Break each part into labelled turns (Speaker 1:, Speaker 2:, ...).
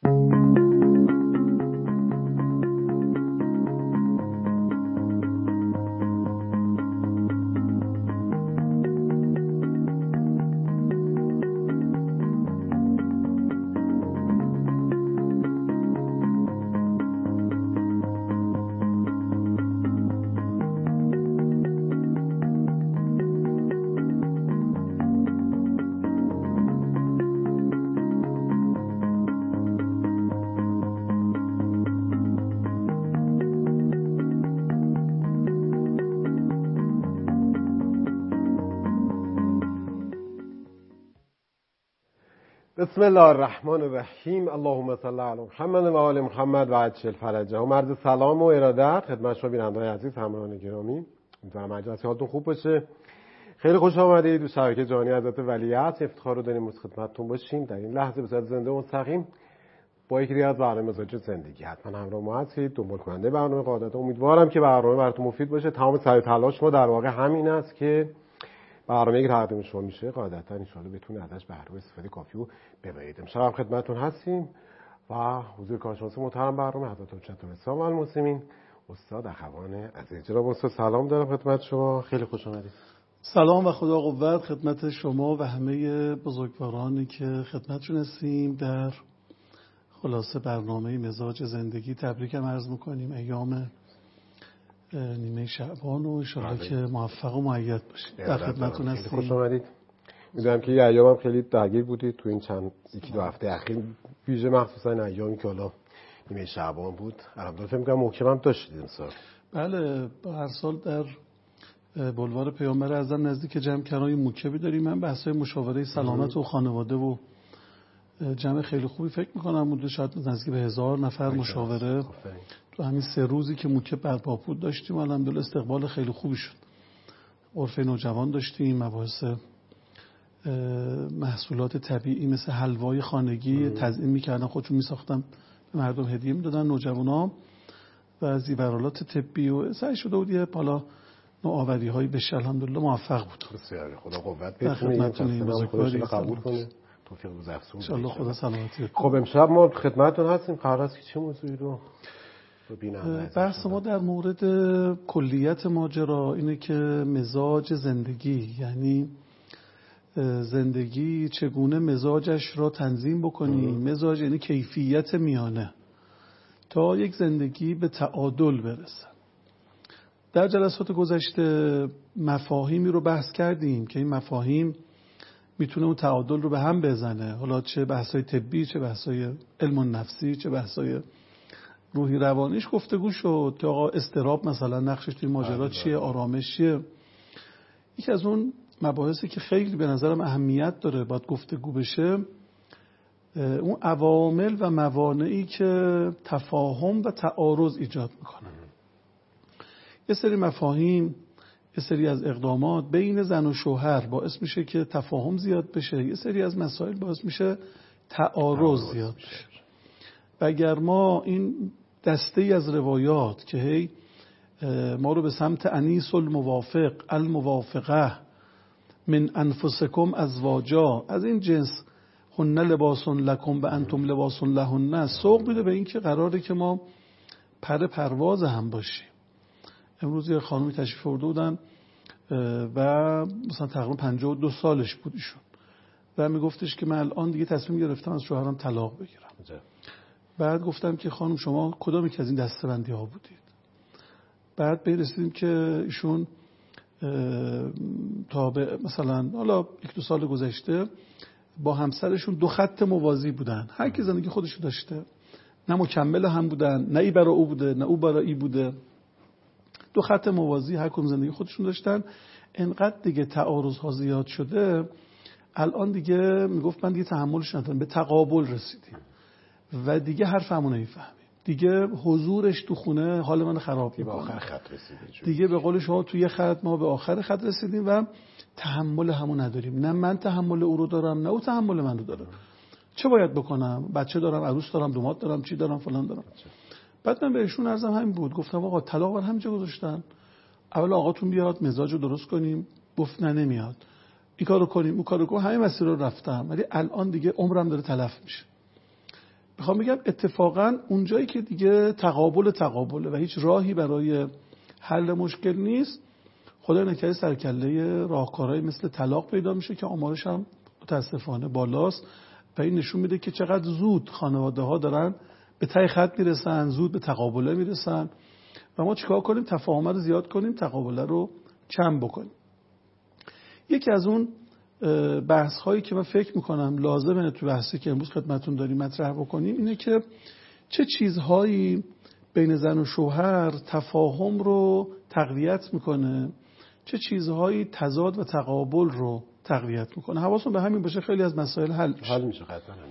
Speaker 1: بسم الله الرحمن الرحیم. اللهم صل علی محمد و آل محمد و عجل فرجه. و عرض سلام و ارادت خدمت شما بیننده‌های عزیز، همراهان گرامی. امیدوارم مجلس حالتون خوب باشه. خیلی خوش آمدید تو شبکه جهانی حضرت ولیعصر. افتخار رو داریم از خدمتتون باشیم در این لحظه به صورت زنده و مستقیم با یکی دیگه از برنامه مزاج زندگی. حتما همراه ما هستید، دنبال کننده برنامه قاعدتا. امیدوارم که برنامه براتون مفید باشه. تمام سعی و تلاش ما در واقع همین است که برنامه‌ای که تقدیم شما میشه قاعدتا ان شاءالله بتونه ازش بهره استفاده کافی رو ببرید. امشب هم خدمتتون هستیم و حضور کارشناس محترم برنامه حضرت حجت الاسلام المسلمین استاد اخوان عزیز. جناب استاد سلام دارم خدمت شما، خیلی خوش آمدید.
Speaker 2: سلام و خدا قوت خدمت شما و همه بزرگوارانی که خدمتشون هستیم در خلاصه برنامه مزاج زندگی. تبریکم عرض میکنیم ایام نیمه شعبان و انشالله که موفق و مؤید باشید. در خدمتتون هستیم.
Speaker 1: خوش آمدید. میدونم که این ایام هم خیلی درگیر بودید تو این چند یکی دو هفته اخیر، ویژه مخصوصا این ایامی که حالا نیمه شعبان بود. الحمدلله فکر می‌کنم محکم هم داشتید امسال.
Speaker 2: بله، هر سال در بلوار پیامبر اعظم نزدیک جمع‌کرای موکبی داریم. من بحث‌های مشاوره سلامت و خانواده و جمع خیلی خوبی فکر می‌کنم بوده، شاید نزدیک به 1000 نفر مشاوره تو همین 3 روزی که موکب برپا بود داشتیم. الحمدلله استقبال خیلی خوبی شد. عرف نوجوان داشتیم، مباحث محصولات طبیعی مثل حلوای خانگی تزیین می‌کردن، خودشون می‌ساختن به مردم هدیه می‌دادن نوجوانا و زیورالات طبی و سعی شده بود یه بالا نوآوری‌هایی بشه. الحمدلله موفق بود.
Speaker 1: بسیار خدا قوت بده، خودش قبول کنه. توفیق روز افسون ان
Speaker 2: الله. خدا سلامتی.
Speaker 1: خب امشب ما خدمتتون هستیم. قرار است که چه موضوعی رو ببینیم؟
Speaker 2: بحث ما در مورد کلیت ماجرا اینه که مزاج زندگی، یعنی زندگی چگونه مزاجش را تنظیم بکنیم. مزاج یعنی کیفیت میانه تا یک زندگی به تعادل برسه. در جلسات گذشته مفاهیمی رو بحث کردیم که این مفاهیم میتونه اون تعادل رو به هم بزنه، حالا چه بحث‌های طبی، چه بحث‌های علم النفسی، چه بحث‌های روحی روانیش گفتگو شد که آقا اضطراب مثلا نقشش توی ماجرا چیه، آرامش چیه. یکی از اون مباحثی که خیلی به نظرم اهمیت داره باید گفتگو بشه، اون عوامل و موانعی که تفاهم و تعارض ایجاد میکنن. یه سری مفاهیم، یه سری از اقدامات بین زن و شوهر باعث میشه که تفاهم زیاد بشه، یه سری از مسائل باعث میشه تعارض زیاد بشه. و اگر ما این دسته ای از روایات که هی ما رو به سمت انیس الموافق الموافقه من انفسکم ازواجا، از این جنس هن لباس لکم و انتم لباس لهن، سوق میده به این که قراره که ما پر پرواز هم باشیم. امروز یه خانومی تشریف آورده بودن و مثلا تقریبا 52 سالش بود ایشون و میگفتش که من الان دیگه تصمیم گرفتم از شوهرم طلاق بگیرم. بعد گفتم که خانم شما کدام یک از این دسته‌بندی ها بودید؟ بعد به رسیدیم که ایشون تا به مثلا حالا 1-2 سال گذشته با همسرشون 2 خط موازی بودن، هر کی زندگی خودشو داشته، نه مکمل هم بودن، نه ای برای او بوده نه او برای ای بوده، 2 خط موازی هر کدوم زندگی خودشون داشتن. انقدر دیگه تعارض ها زیاد شده الان دیگه میگفت من دیگه تحملش ندارم، به تقابل رسیدیم و دیگه حرفمو نمیفهمیم، دیگه حضورش تو خونه حال من خراب میکنه،
Speaker 1: آخر خط رسیدیم
Speaker 2: دیگه به قول شما توی خط ما به آخر خط رسیدیم و تحمل همو نداریم، نه من تحمل او رو دارم نه او تحمل من رو داره. چه باید بکنم؟ بچه دارم، عروس دارم، دومات دارم، چی دارم، فلان دارم. بعد من بهشون عرضم همین بود، گفتم آقا طلاق بر همینجا گذاشتن، اول آقاتون بیاد مزاجو درست کنیم. گفت نه نمیاد، این کارو کنیم اون کارو کنیم، همه مسیر رو رفتم ولی الان دیگه عمرم داره تلف میشه. میخوام بگم اتفاقا اونجایی که دیگه تقابله و هیچ راهی برای حل مشکل نیست، خدا نکرده سرکله راهکارهایی مثل طلاق پیدا میشه که آمارش هم متاسفانه بالاست و این نشون میده که چقدر زود خانواده ها دارن به ته خط میرسن، زود به تقابله میرسن و ما چیکار کنیم؟ تفاهم رو زیاد کنیم، تقابله رو کم بکنیم. یکی از اون بحث هایی که من فکر میکنم لازمه تو بحثی که امروز خدمتتون داریم مطرح بکنیم اینه که چه چیزهایی بین زن و شوهر تفاهم رو تقویت میکنه، چه چیزهایی تضاد و تقابل رو تقویت میکنه. حواستون به همین باشه، خیلی از مسائل حل میشه.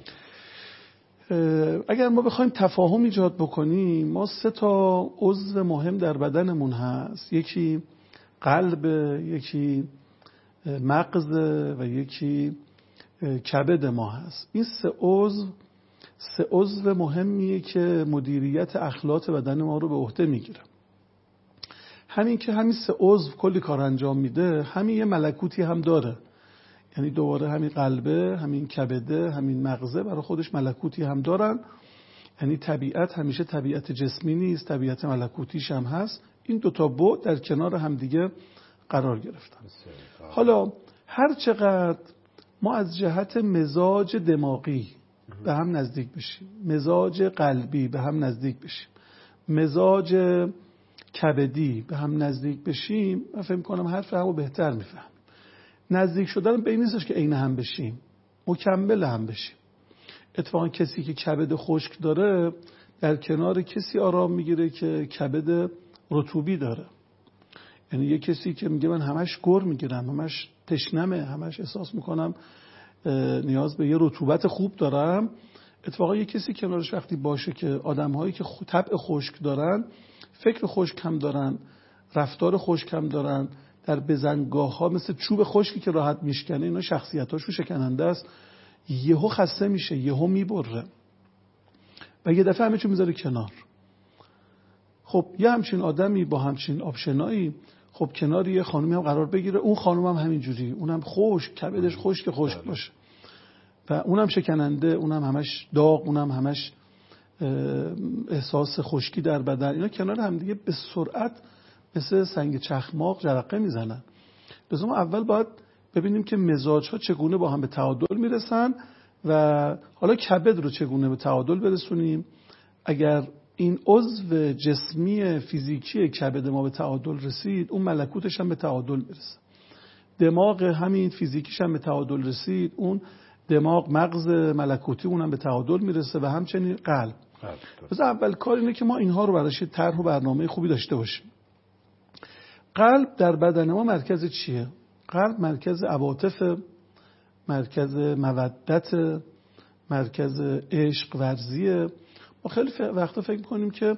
Speaker 2: اگر ما بخوایم تفاهم ایجاد بکنیم، ما 3 عضو مهم در بدنمون هست، یکی قلب، یکی مغز و یکی کبد ما هست. این 3 عضو مهمیه که مدیریت اخلاط بدن ما رو به عهده میگیره. همین که همین 3 عضو کلی کار انجام میده، همین یه ملکوتی هم داره. یعنی دوباره همین قلبه، همین کبده، همین مغزه برای خودش ملکوتی هم دارن. یعنی طبیعت همیشه طبیعت جسمی نیست، طبیعت ملکوتیش هم هست. این 2 بعد در کنار هم دیگه قرار گرفتن. حالا هر چقدر ما از جهت مزاج دماغی به هم نزدیک بشیم، مزاج قلبی به هم نزدیک بشیم، مزاج کبدی به هم نزدیک بشیم، من فکر می‌کنم حرف همو بهتر میفهم. نزدیک شدن به این نیستش که عین هم بشیم، مکمل هم بشیم. اتفاقا کسی که کبد خشک داره در کنار کسی آرام میگیره که کبد رطوبی داره. یعنی یه کسی که میگه من همش گر میگیرم، همش تشنمه، همش احساس میکنم نیاز به یه رطوبت خوب دارم، اتفاقا یه کسی کنارش وقتی باشه که آدم‌هایی که طبع خشک دارن، فکر خشک هم دارن، رفتار خشک هم دارن، در بزنگاه‌ها مثل چوب خشکی که راحت میشکنه، اینا شخصیتاشون شکننده است، یهو خسته میشه، یهو میبره و یه دفعه همه چی میذاره کنار. خب یه همچین آدمی با همچین آپشنایی، خب کنار یه خانومی هم قرار بگیره، اون خانوم هم همینجوری، اونم خشک، کبدش خشک باشه و اونم شکننده، اونم همش داغ، اونم همش احساس خشکی در بدن، اینا کنار هم دیگه به سرعت مثل سنگ چخماق جرقه میزنن. لذا ما اول باید ببینیم که مزاج‌ها چگونه با هم به تعادل میرسن و حالا کبد رو چگونه به تعادل برسونیم. اگر این عضو جسمی فیزیکی کبد ما به تعادل رسید، اون ملکوتش هم به تعادل برسه. دماغ همین فیزیکیش هم به تعادل رسید، اون دماغ مغز ملکوتی اونم به تعادل میرسه و همچنین قلب. پس اول کار اینه که ما اینها رو براش طرح و برنامه خوبی داشته باشیم. قلب در بدن ما مرکز چیه؟ قلب مرکز عواطف، مرکز مودت، مرکز عشق ورزیه. ما خیلی وقتا فکر می‌کنیم که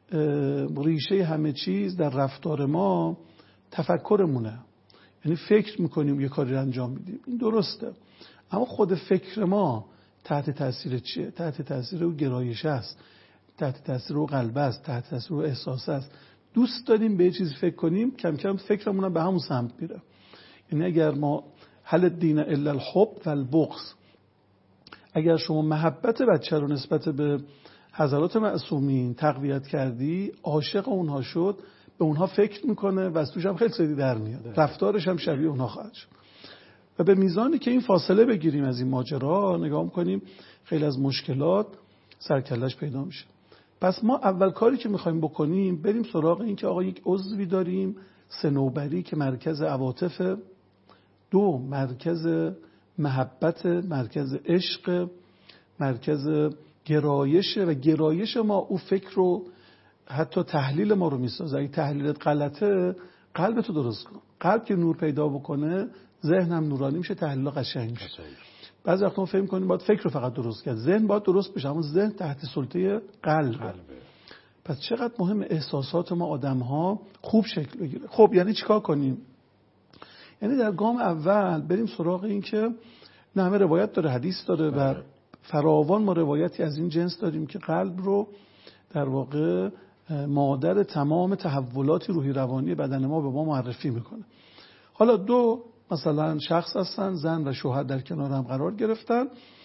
Speaker 2: ریشه همه چیز در رفتار ما تفکرمونه، یعنی فکر می‌کنیم یه کاری رو انجام میدیم، این درسته، اما خود فکر ما تحت تاثیر چیه؟ تحت تاثیر او گرایش است، تحت تاثیر او قلب است، تحت تاثیر او احساس است. دوست داریم به یه چیزی فکر کنیم، کم کم فکرمون هم به همون سمت میره. یعنی اگر ما هل الدین الا الحب و البغض، اگر شما محبت بچه رو نسبت به حضرات معصومین تقویت کردی، عاشق اونها شد، به اونها فکر میکنه و از توش هم خیلی سری در میاد، رفتارش هم شبیه اونها خواهد شد. و به میزانی که این فاصله بگیریم از این ماجرا، نگاه میکنیم خیلی از مشکلات سرکلش پیدا میشه. پس ما اول کاری که میخوایم بکنیم بریم سراغ این که آقا یک عضوی داریم صنوبری که مرکز عواطف، 2 مرکز محبت، مرکز عشق، مرکز گرایشه و گرایش ما او فکر رو حتی تحلیل ما رو میسازه. اگه تحلیلت غلطه قلبتو درست کن. قلب که نور پیدا بکنه ذهن هم نورانی میشه، تحلیل قشنگ میشه. بعضی وقتا ما فکر می‌کنیم باید فکر رو فقط درست کرد، ذهن باید درست بشه، اما ذهن تحت سلطه قلبه. پس چقدر مهم احساسات ما آدم‌ها خوب شکل بگیره. خب یعنی چیکار کنیم؟ یعنی در گام اول بریم سراغ این که نه همه روایت داره، حدیث داره و فراوان ما روایتی از این جنس داریم که قلب رو در واقع مادر تمام تحولات روحی روانی بدن ما به ما معرفی میکنه. حالا 2 مثلا شخص هستن، زن و شوهر در کنار هم قرار گرفتن،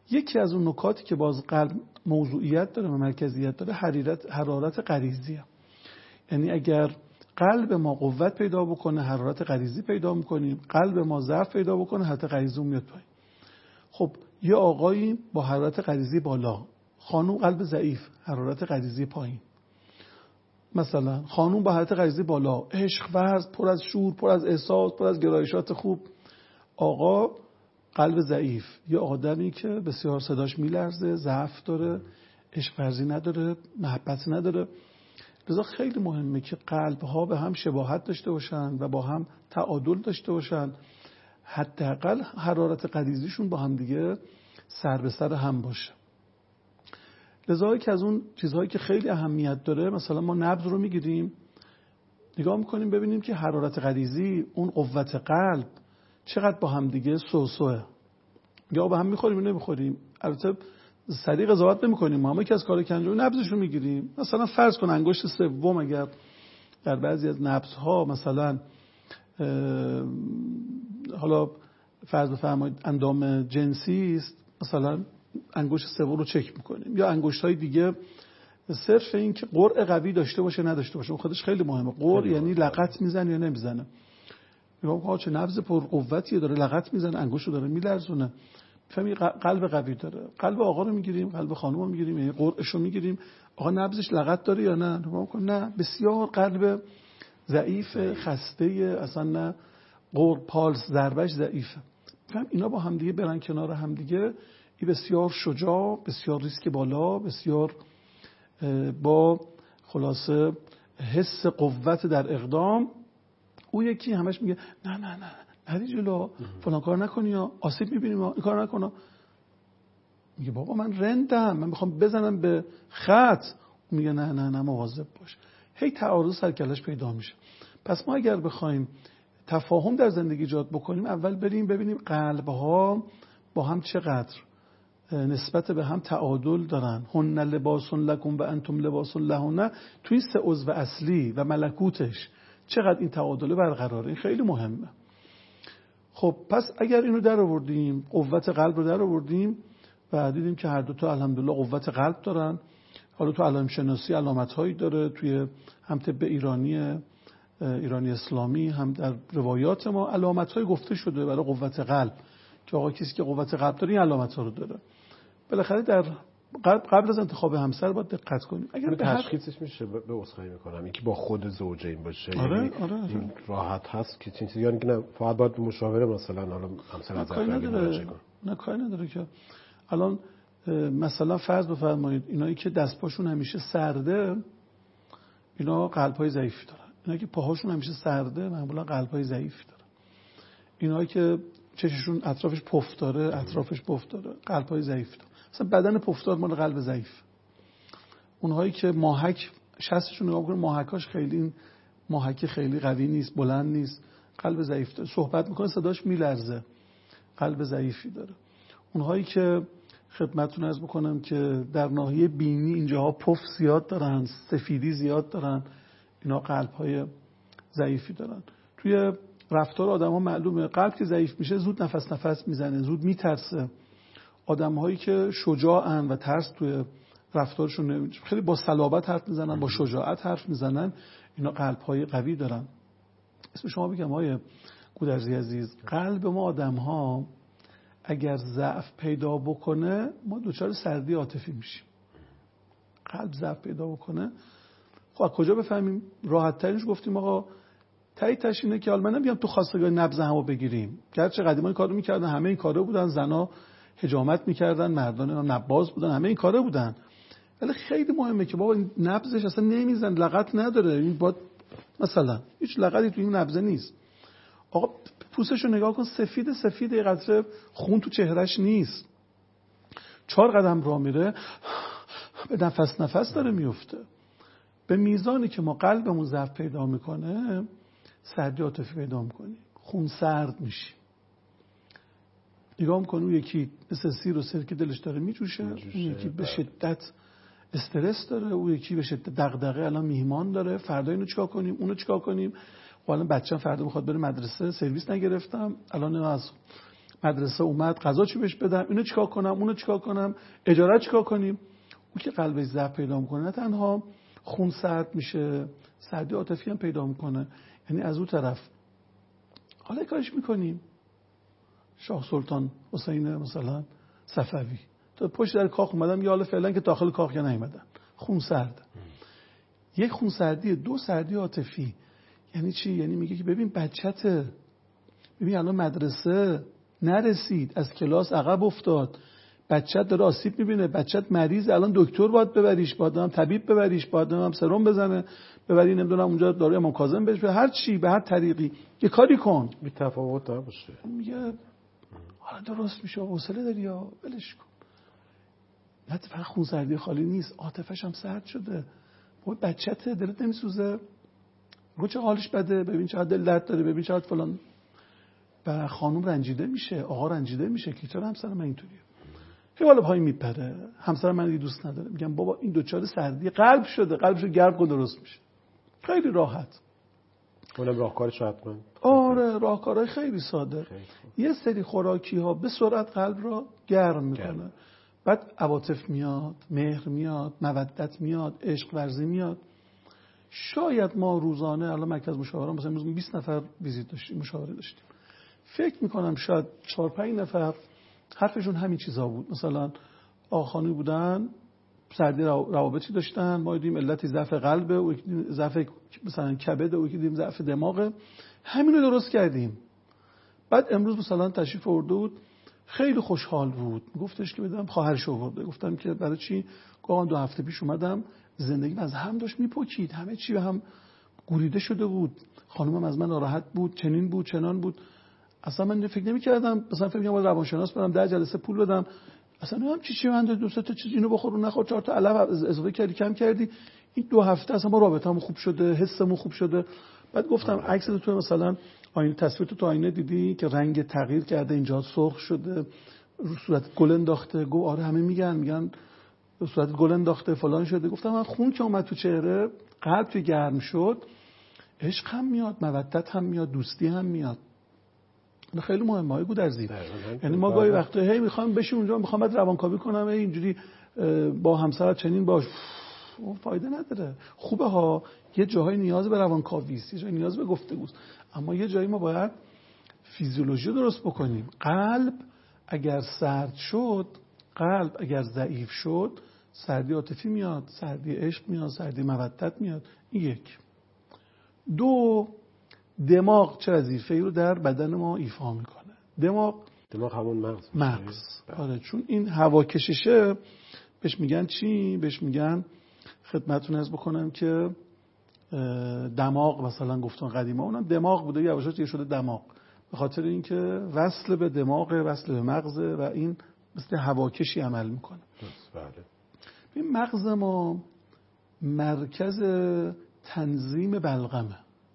Speaker 2: یکی از اون نکاتی که باز قلب موضوعیت داره و مرکزیت داره حرارت غریزیه. یعنی اگر قلب ما قوت پیدا بکنه حرارت غریزی پیدا میکنیم، قلب ما ضعف پیدا بکنه حرارت غریزی میاد پایین. خب یه آقایی با حرارت غریزی بالا، خانم قلب ضعیف حرارت غریزی پایین. مثلا خانم با حرارت غریزی بالا، عشق ورز، پر از شور، پر از احساس، پر از گرایشات خوب. آقا قلب ضعیف، یه آدمی که بسیار صداش میلرزه، ضعف داره، عشق ورزی نداره، محبت نداره. لذا خیلی مهمه که قلب‌ها به هم شباهت داشته باشن و با هم تعادل داشته باشن، حداقل حرارت غریزیشون با هم دیگه سر به سر هم باشه. لذا که از اون چیزهایی که خیلی اهمیت داره، مثلا ما نبض رو میگیریم، نگاه میکنیم ببینیم که حرارت غریزی، اون قوت قلب چقدر با هم دیگه سوسوه، یا با هم میخوریم یا نمیخوریم. البته سریع قضاوت نمیکنیم، ما که از کار که انجام نبضش رو میگیریم. مثلا فرض کن انگشت سوم اگر در بعضی از نبضها مثلا حالا فرض بفرمایید اندام جنسی است، مثلا انگشت سوم رو چک میکنیم، یا انگشت‌های دیگه. صرف این که قرع قوی داشته باشه نداشته باشه اون خودش خیلی مهمه. قرع یعنی لغت میزنه یا نمیزنه. میگم چه نبض پر قوتی داره، لغت میزنه، انگشتو داره میلرزونه، فهمی قلب قوی داره. قلب آقا رو میگیریم، قلب خانم رو میگیریم، یعنی قرعش رو میگیریم، آقا نبضش لغت داره یا نه؟ نه، بسیار قلب ضعیف، خسته، اصلا نه قرع، پالس ضربش ضعیفه. فهم اینا با هم دیگه برن کنار هم دیگه، این بسیار شجاع، بسیار ریسک بالا، بسیار با خلاصه حس قوت در اقدام. او یکی همش میگه نه نه نه نری جلو، فلان کار نکنی یا آسیب میبینیم، این کار نکنم. میگه بابا من رندم، من میخوام بزنم به خط. میگه نه نه نه مواظب باش. هی تعارض سرکلش پیدا میشه. پس ما اگر بخوایم تفاهم در زندگی ایجاد بکنیم، اول بریم ببینیم قلب‌ها با هم چقدر نسبت به هم تعادل دارن. هن لباس لکم و انتم لباس لهن. تو این سه عضو اصلی و ملکوتش چقدر این تعادل برقراره، این خیلی مهمه. خب پس اگر اینو در آوردیم، قوت قلب رو در آوردیم و دیدیم که هر دو تا الحمدلله قوت قلب دارن. حالا تو علائم شناسی علامت‌هایی داره، توی هم طب ایرانی اسلامی، هم در روایات ما علامت‌های گفته شده برای قوت قلب که آقا کسی که قوت قلب داره این علامت‌ها رو داره. بالاخره در قبل از انتخاب همسر باید دقت کنیم. اگر
Speaker 1: تشخیصش میشه به عذرخواهی میکنم اینکه با خود زوجین باشه،
Speaker 2: آره،
Speaker 1: یعنی
Speaker 2: آره.
Speaker 1: این راحت هست که چیزی، یعنی که نه فقط باید مشاوره مثلا حالا همسر از مراجعه کنه.
Speaker 2: نه کاری نداره که الان مثلا فرض بفرمایید اینایی که دست پاشون همیشه سرده اینا قلب‌های ضعیفی دارن، اینایی که پاهاشون همیشه سرده معمولا قلب‌های ضعیفی دارن، اینایی که چششون اطرافش پف داره قلب‌های ضعیفی دارن. مثلا بدن پفدار مال قلب ضعیف. اونهایی که ماهک شستشون نگاه می‌کنه ماهکاش خیلی ماهک خیلی قوی نیست، بلند نیست، قلب ضعیف داره. صحبت میکنه صداش میلرزه، قلب ضعیفی داره. اونهایی که خدمتتون عرض بکنم که در ناحیه بینی اینجاها پف زیاد دارن، سفیدی زیاد دارن، اینا قلب‌های ضعیفی دارن. توی رفتار آدم‌ها معلومه قلب که ضعیف میشه زود نفس میزنه، زود میترسه. آدم‌هایی که شجاعن و ترس توی رفتارشون خیلی با صلابت حرف میزنن، با شجاعت حرف میزنن، اینا قلب‌های قوی دارن. اسم شما بگم آقای گودرزی عزیز، قلب ما آدم‌ها اگر ضعف پیدا بکنه ما دچار سردی عاطفی میشیم. قلب ضعف پیدا بکنه، خب کجا بفهمیم؟ راحت ترینش گفتیم آقا تاییدش اینه که حالا من نمیگم تو خواستگاه نبض همو بگیریم، گرچه قدیما این کارو میکردن، همه این کارا بودن، زنا حجامت میکردن، مردان نباز بودن، همه این کارا بودن، ولی خیلی مهمه که بابا این نبضش اصلا نمیزن، لغت نداره، این با مثلا هیچ لغتی تو این نبضه نیست. آقا پوستشو نگاه کن، سفید یه قطره خون تو چهرهش نیست، 4 قدم راه میره به نفس داره میفته. به میزانی که ما قلبمون ضعف پیدا میکنه سردی عاطفی پیدا میکنیم، خون سرد میشیم. نگاه میکنه اون یکی مثل سیر و سرکه دلش داره میجوشه، اون یکی به شدت استرس داره، اون یکی به شدت دغدغه الان میهمان داره، فردا اینو چیکار کنیم، اونو چیکار کنیم، الان بچه‌م فردا میخواد بره مدرسه، سرویس نگرفتم، الان از مدرسه اومد غذا چی بهش بدم، اینو چیکار کنم، اونو چیکار کنم، اجاره چیکار کنیم. اون که قلبش ضعف پیدا میکنه نه تنها خون سرد میشه، سردی عاطفی هم پیدا میکنه. یعنی از اون طرف حالا کارش میکنیم شاه سلطان حسین مثلا صفوی تا پشت در کاخ اومدم، یا حالا فعلا که داخل کاخ یا نیومدن، خون سرد. یک خون سردی، دو سردی عاطفی. یعنی چی؟ یعنی میگه که ببین بچته، ببین الان مدرسه نرسید، از کلاس عقب افتاد، بچت داره آسیب میبینه، بچت مریض، الان دکتر باید ببریش، باید هم طبیب ببریش، باید هم سرم بزنه، ببری نمیدونم اونجا داروی امام کاظم بهش، به هر چی، به هر طریقی یه کاری کن.
Speaker 1: بی تفاوت نباشه.
Speaker 2: میگه حالا درست میشه، حوصله داری یا ولش کن. نه فقط خونسردی خالی نیست، عاطفش هم سرد شده. بود بچته دلت نمیسوزه، رو چه حالش بده، ببین چقدر دل درد داره، ببین چقدر فلان. و خانم رنجیده میشه، آقا رنجیده میشه که چرا همسر من اینطوریه، خیلی بالا پایین میپره، همسر من دیگه دوست نداره. میگم بابا این دوچار سردی قلب شده، قلبشو گرم کن درست میشه. خیلی راحت.
Speaker 1: اونم راهکارش حتما.
Speaker 2: آره راهکارهای خیلی ساده. یه سری خوراکی ها به سرعت قلب را گرم میکنه. بعد عواطف میاد، مهر میاد، مودت میاد، عشق ورزی میاد. شاید ما روزانه الان مرکز مشاوره مثلا امروز 20 نفر ویزیت داشتیم، مشاوره داشتیم، فکر میکنم شاید 4-5 نفر حرفشون همین چیزا بود. مثلا آخانی بودن، سردی روابطی داشتن، ما دیدیم علت ضعف قلبه، و ضعف مثلا کبد، و دیدیم ضعف دماغه، همینو درست کردیم. بعد امروز مثلا تشریف آورده بود، خیلی خوشحال بود، گفتش که بدم خواهرش آورده. گفتم که برای چی؟ گفتم 2 هفته پیش اومدم، زندگی از هم داشت میپکید، همه چی به هم گوریده شده بود، خانومم از من ناراحت بود، چنین بود چنان بود. اصلا من فکر نمی‌کردم، مثلا فکر می‌کردم روانشناس برم 10 جلسه پول بدم، اصلا نمیدونم چی من 2 تا چیز اینو بخور اون نخور، 4 تا علف اضافه کردی کم کردی، این 2 هفته اصلا ما رابطه‌مون خوب شده، حسمون خوب شده. بعد گفتم عکس تو مثلا آینه، تصویر تو آینه دیدی که رنگ تغییر کرده، اینجا سرخ شده، رو صورت گل انداخته. گفت آره همه میگن رو صورت گل انداخته فلان شده. گفتم من خون که اومد تو چهره، قلب که گرم شد، عشق هم میاد، مودت هم میاد، دوستی هم میاد. خیلی مهمه های گودرزی. یعنی ما گاهی وقتا هی میخوام بشین اونجا، میخوام بعد روانکاوی کنم، اینجوری با همسرت چنین باش، فایده نداره. خوبه ها، یه جاهای نیاز به روانکاوی است، یه جایی نیاز به گفتگوست، اما یه جایی ما باید فیزیولوژی درست بکنیم. قلب اگر سرد شد، قلب اگر ضعیف شد، سردی عاطفی میاد، سردی عشق میاد، سردی مودت میاد. این یک. 2، دماغ چه وظیفه‌ای رو در بدن ما ایفا میکنه؟ دماغ
Speaker 1: همون
Speaker 2: مغز. آره، چون این هواکششه بهش میگن چی؟ بهش میگن، خدمتتون عرض بکنم که دماغ، مثلا گفتن قدیما اونم دماغ بوده، یواشاش یه شده دماغ، به خاطر اینکه وصل به دماغ، وصل به مغزه و این مثل هواکشی عمل میکنه.
Speaker 1: بله.
Speaker 2: این مغز ما مرکز تنظیم بلغمه،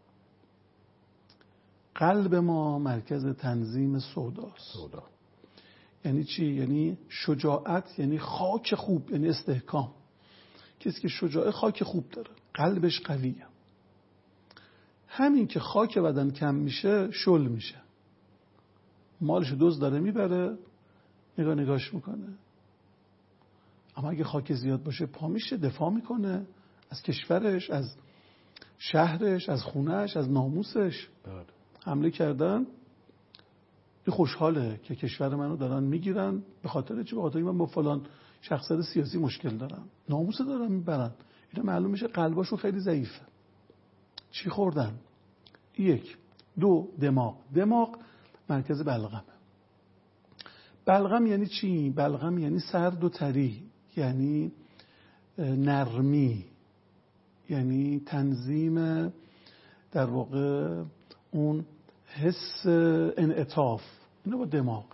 Speaker 2: قلب ما مرکز تنظیم سوداست. یعنی چی؟ یعنی شجاعت، یعنی خاک خوب، یعنی استحکام. کسی که شجاعه خاک خوب داره، قلبش قویه. همین که خاک بدن کم میشه، شل میشه، مالش دزد داره میبره، نگاش میکنه. اما اگه خاک زیاد باشه، پا میشه، دفاع میکنه از کشورش، از شهرش، از خونهش، از ناموسش. حمله کردن، این خوشحاله که کشور منو دارن میگیرن. به خاطر چی؟ به خاطر من با فلان شخصیت سیاسی مشکل دارم، ناموس دارن میبرن. اینا معلوم میشه قلباشون خیلی ضعیفه. چی خوردن؟ 1. 2، دماغ مرکز بلغمه. بلغم یعنی چی؟ بلغم یعنی سرد و طری، یعنی نرمی، یعنی تنظیم در واقع اون حس انعطاف. اینو با دماغ.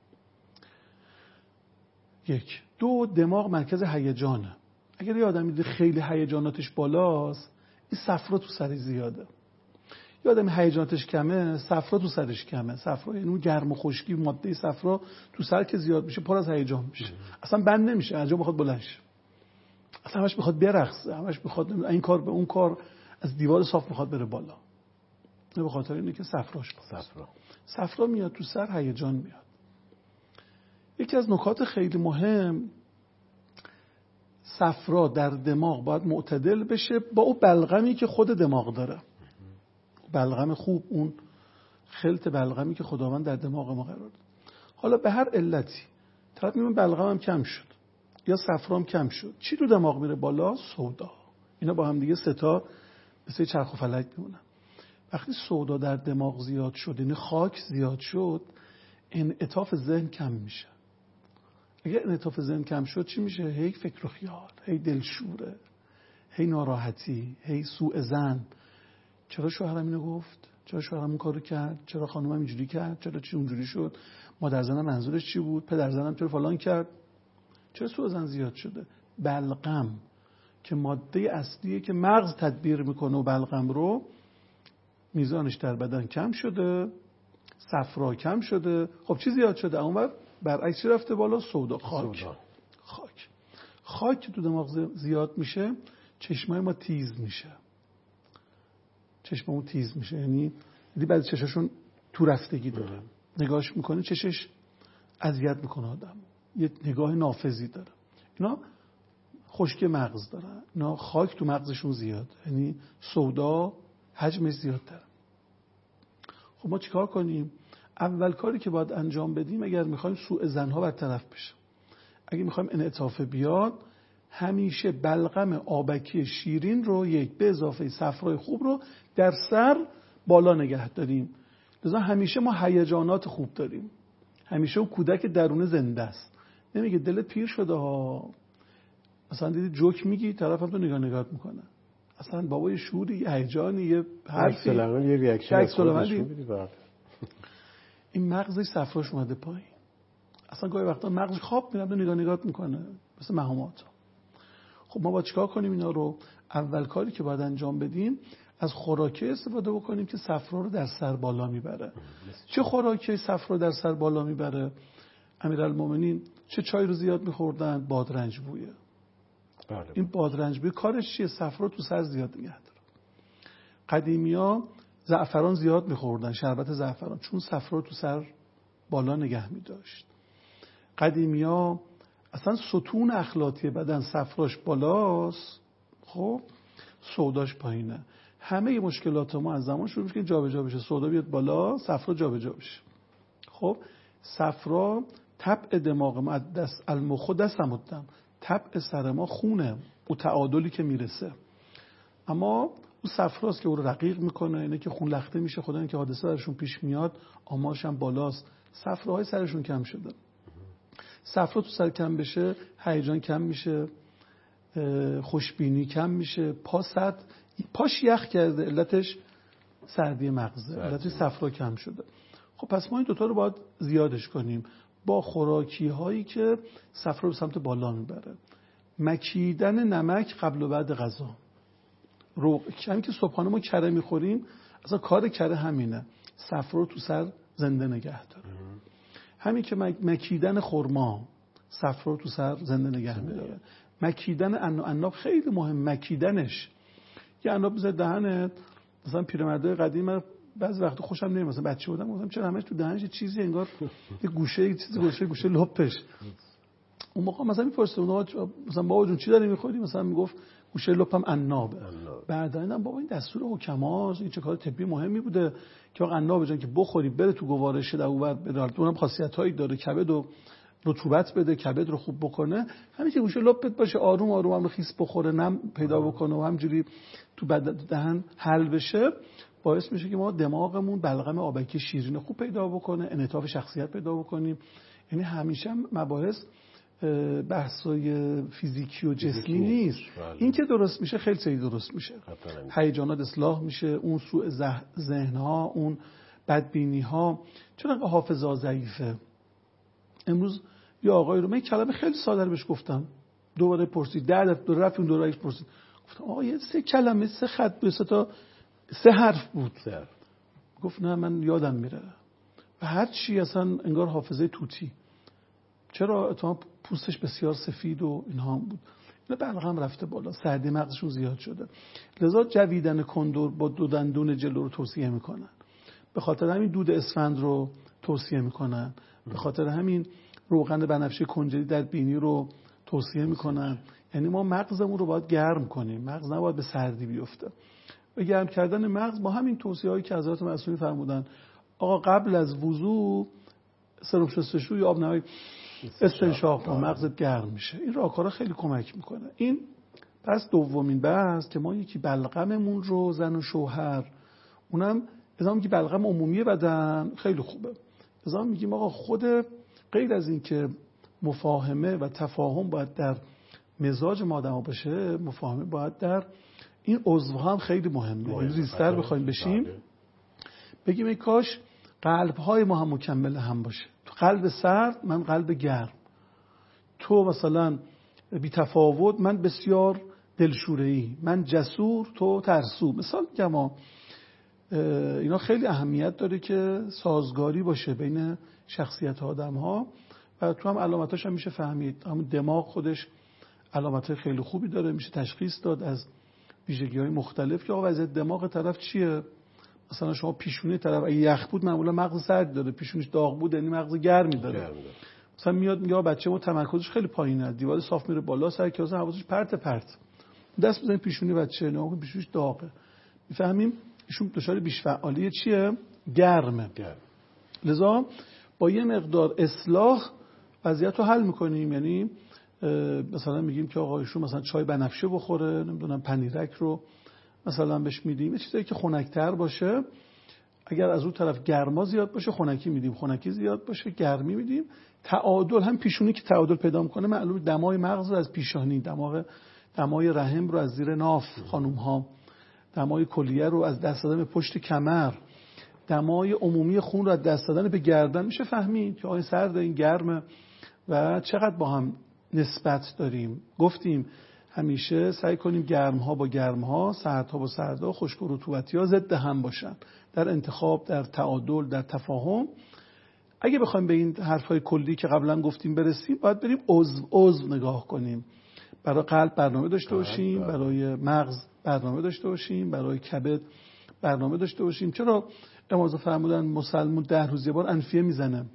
Speaker 2: 1. 2، دماغ مرکز هیجانه. اگر یه آدمی خیلی هیجاناتش بالاست، این صفرا تو سرش زیاده. یه آدمی هیجاناتش کمه، صفرا تو سرش کمه. صفرا یعنی اون گرم و خشکی، ماده صفرا تو سر که زیاد میشه، پر از هیجان میشه، اصلا بند نمیشه، انجام میخواد بلند شه، اصلا همش میخواد برقصه، همش میخواد این کار به اون کار، از دیوار صاف میخواد بره بالا. به خاطر اینه که صفراش بالاست. صفرا میاد تو سر، هیجان میاد. یکی از نکات خیلی مهم، صفرا در دماغ باید معتدل بشه با اون بلغمی که خود دماغ داره. بلغم خوب، اون خلط بلغمی که خداوند در دماغ ما قرار داد. حالا به هر علتی طرف میگه بلغمم کم شد یا صفرام کم شد، چی تو دماغ میره بالا؟ سودا. اینا با هم دیگه سه تا مثل چرخ و فلک میمونن. وقتی سودا در دماغ زیاد شد، یعنی خاک زیاد شد، انعطاف ذهن کم میشه. اگه انعطاف ذهن کم شد چی میشه؟ هی فکر و خیال، هی دلشوره، هی ناراحتی، هی سوء ظن. چرا شوهرم اینو گفت؟ چرا شوهرم اون کارو کرد؟ چرا خانومم اینجوری کرد؟ چرا چی اونجوری شد؟ مادر زنم منظورش چی بود؟ پدر زنم چرا فلان کرد؟ چرا سوء ظن زیاد شده؟ بلغم که ماده اصلیه که مغز تدبیر میکنه و بلغم رو، میزانش در بدن کم شده، صفرا کم شده. خب چی زیاد شده؟ اونور برعکس چی رفته بالا؟ سودا. خاک که تو دماغ زیاد میشه، چشمای ما تیز میشه. چشممون تیز میشه، یعنی بعضی چشاشون تو رفتگی داره، نگاهش میکنه چشش اذیت میکنه آدم، یه نگاه نافذی داره. اینا خشکی مغز دارن، اینا خاک تو مغزشون زیاد، یعنی سودا حجمش زیادتره. خب ما چیکار کنیم؟ اول کاری که باید انجام بدیم، اگر میخوایم سوء ظن‌ها برطرف بشه، اگه میخوایم انعطاف بیاد، همیشه بلغم آبکی شیرین رو یک به اضافه صفرای خوب رو در سر بالا نگه داریم. لذا همیشه ما هیجانات خوب داریم. همیشه اون کودک درون زنده است. نمیگه دلت پیر شده ها، مثلا دیدی جوک میگی طرف هم تو نگاه میکنه، اصلا بابا یه شوری، یه هیجانی، یه حرفی،
Speaker 1: یه ریاکشن.
Speaker 2: این مغزش صفراش اومده پایین. اصلا گاهی وقتا مغز خواب میره نگاه میکنه مثل مهامات. خب ما باید چیکار کنیم اینا رو؟ اول کاری که باید انجام بدیم، از خوراکی استفاده بکنیم که صفرا رو در سر بالا میبره. چه خوراکی صفرا در سر بالا میبره؟ امیرالمومنین چه چای رو زیاد میخوردن؟ بادرنج‌بویه. این بادرنج‌بوی کارش چیه؟ صفرا تو سر زیاد نگه داره. قدیمی‌ها زعفران زیاد میخوردن، شربت زعفران، چون صفرا تو سر بالا نگه میداشت. قدیمی‌ها اصلا ستون اخلاطی بدن صفراش بالاست، خب سوداش پایینه. همه مشکلات ما از زمان شروع میشه که جابجا بشه، سودا بیاد بالا، صفرا جابجا بشه. خب صفرا طبع دماغ ما، دست المخ دستم الدم، طبع سر ما خونه، او تعادلی که میرسه. اما اون صفراست که او رو رقیق میکنه، اینه که خون لخته میشه، خدا این که حادثه درشون پیش میاد، آمارش هم بالاست. صفراهای سرشون کم شده. صفرا تو سر کم بشه، هیجان کم میشه، خوشبینی کم میشه، پاش یخ کرده، علتش سردی مغزه، علتش صفرا کم شده. خب پس ما این دوتا رو باید زیادش کنیم با خوراکی هایی که صفرا رو سمت بالا میبره. مکیدن نمک قبل و بعد غذا. همین که صبحانه ما کره میخوریم، اصلا کار کره همینه، صفرا رو تو سر زنده نگه داره. همین که مکیدن خرما صفرا رو تو سر زنده نگه میداره. مکیدن عناب خیلی مهم، مکیدنش. یه عناب بذار دهنت، مثلا پیرمردای قدیم من بعضی وقت خوشم نمیاد، مثلا بچه بودم گفتم چرا همش تو دهنش چیزی انگار یه گوشه لپش. اون موقع مثلا میپرسه اونها مثلا بابا جون چی داری میخوری؟ مثلا میگفت گوشه لپم عنابه. بعدا دیدم بابا این دستور حکماست، این چه کار طبی مهمی بوده که عناب جان که بخوری بره تو گوارش در اون بره، اونم خاصیتایی داره، کبد و رطوبت بده، کبد رو خوب بکنه. همین که گوشه لپت باشه، آروم آروم هم خیس بخوره، نم پیدا بکنه و همجوری تو دهن حل بشه، باعث میشه که ما دماغمون بلغم آبکی شیرین خوب پیدا بکنه، انعطاف شخصیت پیدا بکنیم. یعنی همیشه مباحث بحثای فیزیکی و جسمی نیست. این که درست میشه خیلی درست میشه، هیجانات اصلاح میشه، اون سوء ذهن‌ها، اون بدبینی‌ها. چون حافظه ضعیفه. امروز یه آقای رو من کلمه خیلی ساده بهش گفتم، دوباره پرسید، رفت اون دوباره پرسید، گفتم آقا یه 3 کلمه 3 خط به 3 حرف بود. گفت نه من یادم میره و هر چی اصلا انگار حافظه توتی. چرا؟ اتفاقا پوستش بسیار سفید و اینها هم بود. اینا بلغم رفته بالا، سردی مغزشون زیاد شده. لذا جویدن کندر با 2 دندون جلو رو توصیه میکنن. به خاطر همین دود اسفند رو توصیه میکنن. به خاطر همین روغن بنفشه کنجدی در بینی رو توصیه میکنن. یعنی ما مغزمون رو باید گرم کنیم، مغز نباید به سردی بیفته. و گرم کردن مغز با همین توصیه‌هایی که حضرت معصومی فرمودن، آقا قبل از وضو سرم شستشوی آب نمک استنشاق کن، مغزت گرم میشه. این راهکارا خیلی کمک میکنه. این پس دومین بحث که ما یکی بلغممون رو، زن و شوهر، اونم ازا میگی بلغم عمومی بدن خیلی خوبه، ازا میگیم آقا خود غیر از این که مفاهمه و تفاهم باید در مزاج ما آدم‌ها باشه، مفاهمه باید در این عضوها هم خیلی مهمه. ریزتر بخوایم بشیم بگیم ای کاش قلب‌های ما هم مکمل هم باشه. تو قلب سرد، من قلب گرم. تو مثلا بی تفاوت، من بسیار دلشوره‌ای. من جسور، تو ترسو. مثال میگم اینا خیلی اهمیت داره که سازگاری باشه بین شخصیت آدم‌ها و تو هم علامتاش هم میشه فهمید. همون دماغ خودش علامت‌های خیلی خوبی داره، میشه تشخیص داد از ویژگی‌های مختلف که آقا وضعیت دماغ طرف چیه. مثلا شما پیشونی طرف اگه یخ بود معمولا مغز سرد داره، پیشونیش داغ بود یعنی مغز گرمی داره. مثلا میاد میگه بچه ما تمرکزش خیلی پایینه، دیوار صاف میره بالا، سر کاسه حواسش پرت دست بزنید پیشونی بچه، نه پیشونیش داغه. میفهمیم ایشون دچار بیش فعالی چیه؟ گرمه. لذا با یه مقدار اصلاح وضعیت رو حل میکنیم. یعنی مثلا میگیم که آقا ایشون مثلا چای بنفشه بخوره، نمیدونم پنیرک رو مثلا بهش میدیم، یه چیزایی که خنک‌تر باشه. اگر از اون طرف گرما زیاد باشه خنکی میدیم، خنکی زیاد باشه گرمی میدیم. تعادل، هم پیشونی که تعادل پیدا میکنه معلومه دمای مغز رو از پیشانی، دمای رحم رو از زیر ناف خانم ها، دمای کلیه رو از دست دادن به پشت کمر، دمای عمومی خون رو از دست دادن به گردن. میشه فهمید که آقای سرد این گرمه و چقدر با هم نسبت داریم. گفتیم همیشه سعی کنیم گرمها با گرمها، سردها با سردها، خشک و رطوبتی‌ها ضد هم باشن در انتخاب، در تعادل، در تفاهم. اگه بخوایم به این حرفای کلی که قبلا گفتیم برسیم، باید بریم عضو نگاه کنیم. برای قلب برنامه داشته باشیم، برای مغز برنامه داشته باشیم، برای کبد برنامه داشته باشیم. چرا امام فرمودن مسلمون 10 روز یه بار انفیه میزنه؟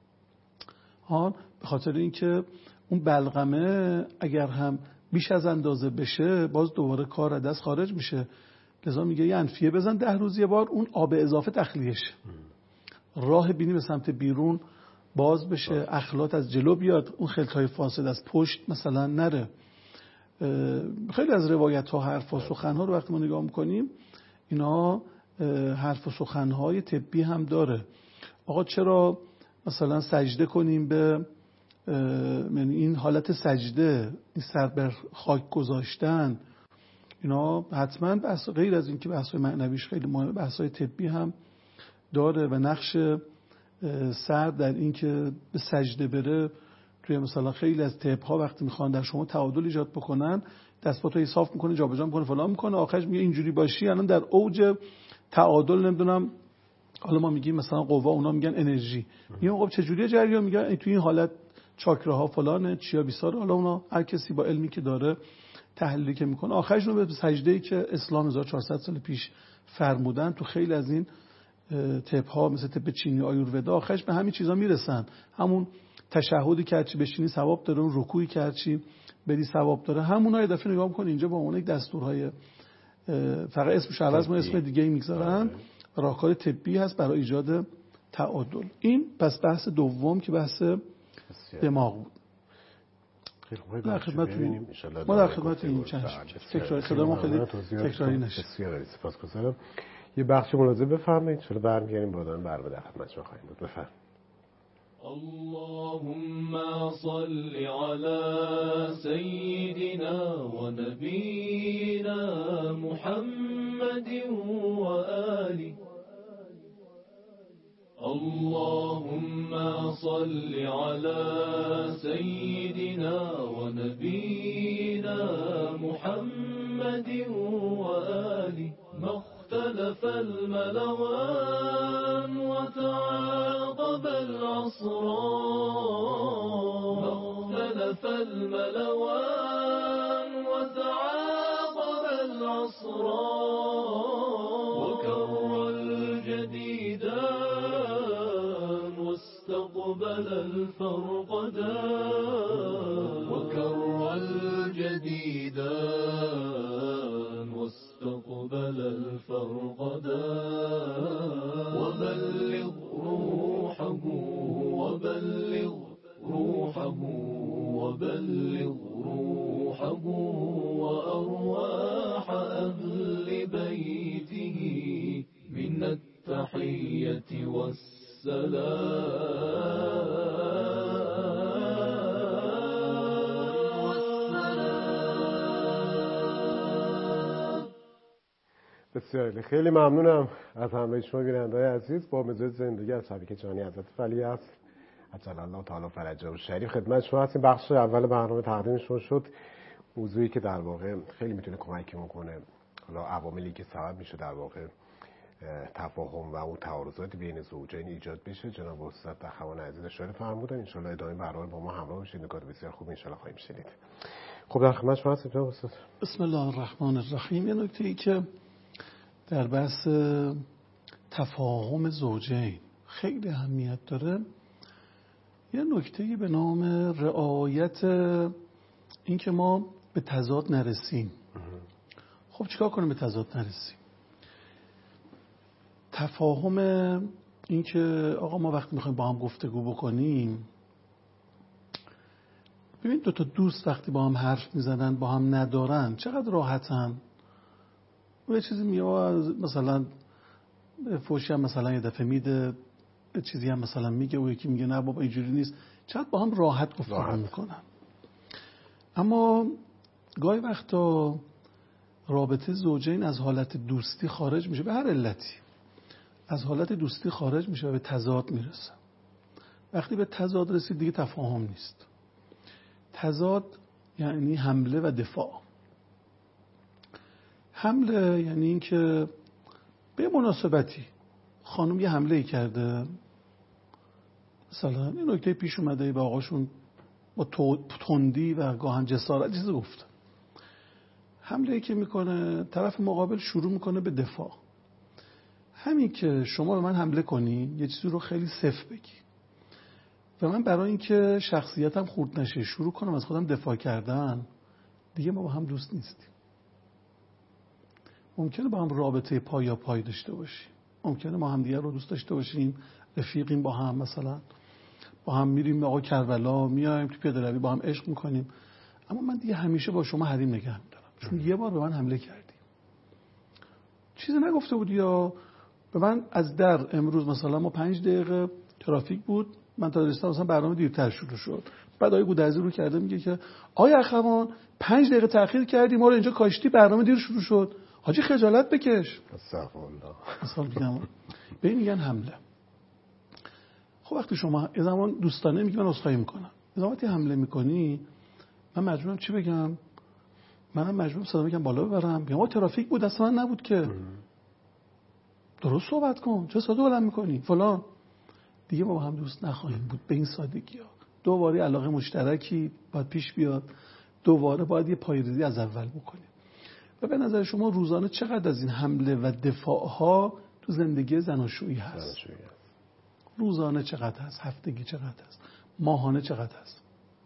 Speaker 2: به خاطر اینکه اون بلغمه اگر هم بیش از اندازه بشه باز دوباره کار از دست خارج میشه. لذا میگه یه انفیه بزن 10 روز یه بار، اون آب اضافه تخلیه شه، راه بینی به سمت بیرون باز بشه، اخلاط از جلو بیاد، اون خلطهای فاسد از پشت مثلا نره. خیلی از روایت ها، حرف و سخن ها رو وقتی ما نگاه میکنیم اینا حرف و سخن های طبی هم داره. آقا چرا مثلا سجده کنیم به، یعنی این حالت سجده، این سر بر خاک گذاشتن، اینا حتما بحث، غیر از این که بحث معنویش خیلی مهمه، بحث طبی هم داره و نقش سر در این که به سجده بره توی مثلا خیلی از طب‌ها وقتی میخوان در شما تعادل ایجاد بکنن، دست‌پاتو صاف میکنه، جابجا میکنه، فلان میکنه، آخرش میگه اینجوری باشی الان در اوج تعادل، نمیدونم حالا ما میگیم مثلا قوا، اونا میگن انرژی. میگم خب چه جوریه جریان؟ میگن توی این حالت چاکراها فلانه، چیا بیساره. حالا اونا هر کسی با علمی که داره تحلیلی که میکنه، آخرش رو به سجده‌ای که اسلام 1400 سال پیش فرمودن تو خیلی از این طب‌ها مثل طب چینی، آیورودا، آخرش به همین چیزا میرسن. همون تشهدی که هرچی بشینی ثواب داره، اون رکوعی که هرچی بری ثواب داره، همونها یه دفعه نگاه می‌کنی اینجا با اون یک دستورهای فقط اسمش عوض ما اسم دیگه میگذارن، راهکار طبی هست برای ایجاد تعادل. این پس بحث دوم که بحث دماغ بود. در خدمتتونیم. ما در خدمتتونیم. تکرار خدمت خیلی تکراری نشه.
Speaker 1: بسیار سپاسگزارم. یه بخش ملاحظه بفرمایید، چرا برمیگردیم بعداً برنامه در خدمت شما خواهیم بود. بفرمایید.
Speaker 3: اللهم صل على سيدنا ونبينا محمد وآله. اللهم صل على سيدنا ونبينا محمد وآله. ما اختلف الملوان وتعاقب العصران، ما اختلف الملوان وتعاقب العصران، وكر الجديدان واستقبل الفرقدا وكر الجديدا واستقبل الفرقدا وبلغ روحه وبلغ روحه وبلغ روحه وأرواح أهل بيته من التحية والسلام.
Speaker 1: بسیار خیلی ممنونم از همه شما بیننده‌های عزیز. با مزاج زندگی از شبکه جهانی حضرت ولی است عجل الله تعالی فرجه و شریف خدمت شما هستیم. بخش اول برنامه تقدیم شما شد، موضوعی که در واقع خیلی میتونه کمک کنه، حالا عواملی که سبب میشه در واقع تفاهم و اون تعارضات بین زوجین ایجاد بشه. جناب استاد اخوان عزیز اشاره فرمودن. ان شاء الله ادامه برنامه با ما همراه باشید. نکات بسیار خوب ان شاء الله خواهیم شنید. خب در خدمت شما هستم جناب استاد.
Speaker 2: بسم الله الرحمن الرحیم. یه نکته‌ای که در بحث تفاهم زوجین خیلی اهمیت داره، یه نکته‌ای به نام رعایت این که ما به تضاد نرسیم. خب چیکار کنیم به تضاد نرسیم؟ تفاهم این که آقا ما وقتی میخوایم با هم گفتگو بکنیم، ببین دو تا دوست وقتی با هم حرف میزنن با هم ندارن چقدر راحتن. یه چیزی میاد مثلا فوشی هم مثلا یه دفعه میده، یه چیزی هم مثلا میگه و یکی میگه نه بابا اینجوری نیست، چقدر با هم راحت گفتگو میکنن. اما گاهی وقتا رابطه زوجین از حالت دوستی خارج میشه به هر علتی، از حالت دوستی خارج میشه و به تضاد میرسه. وقتی به تضاد رسید دیگه تفاهم نیست. تضاد یعنی حمله و دفاع. حمله یعنی این که به مناسبتی خانم یه حمله کرده، مثلا این نکته پیش اومده به آقاشون با تندی و گاهن جسارت چیزی گفت، حمله که میکنه طرف مقابل شروع میکنه به دفاع. همین که شما به من حمله کنی یه چیزی رو خیلی صفر بگی و من برای اینکه شخصیتم خورد نشه شروع کنم از خودم دفاع کردن، دیگه ما با هم دوست نیستیم. ممکنه با هم رابطه پایا پای داشته باشیم، ممکنه ما هم دیگه رو دوست داشته باشیم، رفیقیم با هم، مثلا با هم میریم آقا کربلا، میایم تو پیاده روی با هم عشق میکنیم، اما من دیگه همیشه با شما حریم نگه میدارم چون یه بار به من حمله کردی، چیزی نگفته بودی یا به من از در امروز مثلا ما 5 دقیقه ترافیک بود، من تا رسیدم مثلا برنامه دیرتر شروع شد، بعد آقای گودرزی رو کرده میگه که آقای اخوان 5 دقیقه تأخیر کردی ما رو اینجا کاشتی، برنامه دیر شروع شد، حاجی خجالت بکش.
Speaker 1: استغفرالله.
Speaker 2: مثلا میگم به این میگن حمله. خب وقتی شما یه زمان دوستانه میگی من عذرخواهی میکنم، یه زمانی حمله میکنی من مجبورم چی بگم؟ منم مجبورم صدا بگم بالا ببرم، میگم آقا ترافیک بود اصلا من نبود که. درست صحبت کن، چه صدا بلند میکنی فلان. دیگه ما با هم دوست نخواهیم بود به این سادگی‌ها. دوباره علاقه مشترکی باید پیش بیاد، دوباره باید یه پایه‌ریزی از اول بکنیم. و به نظر شما روزانه چقدر از این حمله و دفاع‌ها تو زندگی زناشویی هست؟ روزانه چقدر هست؟ هفتگی چقدر هست؟ ماهانه چقدر هست؟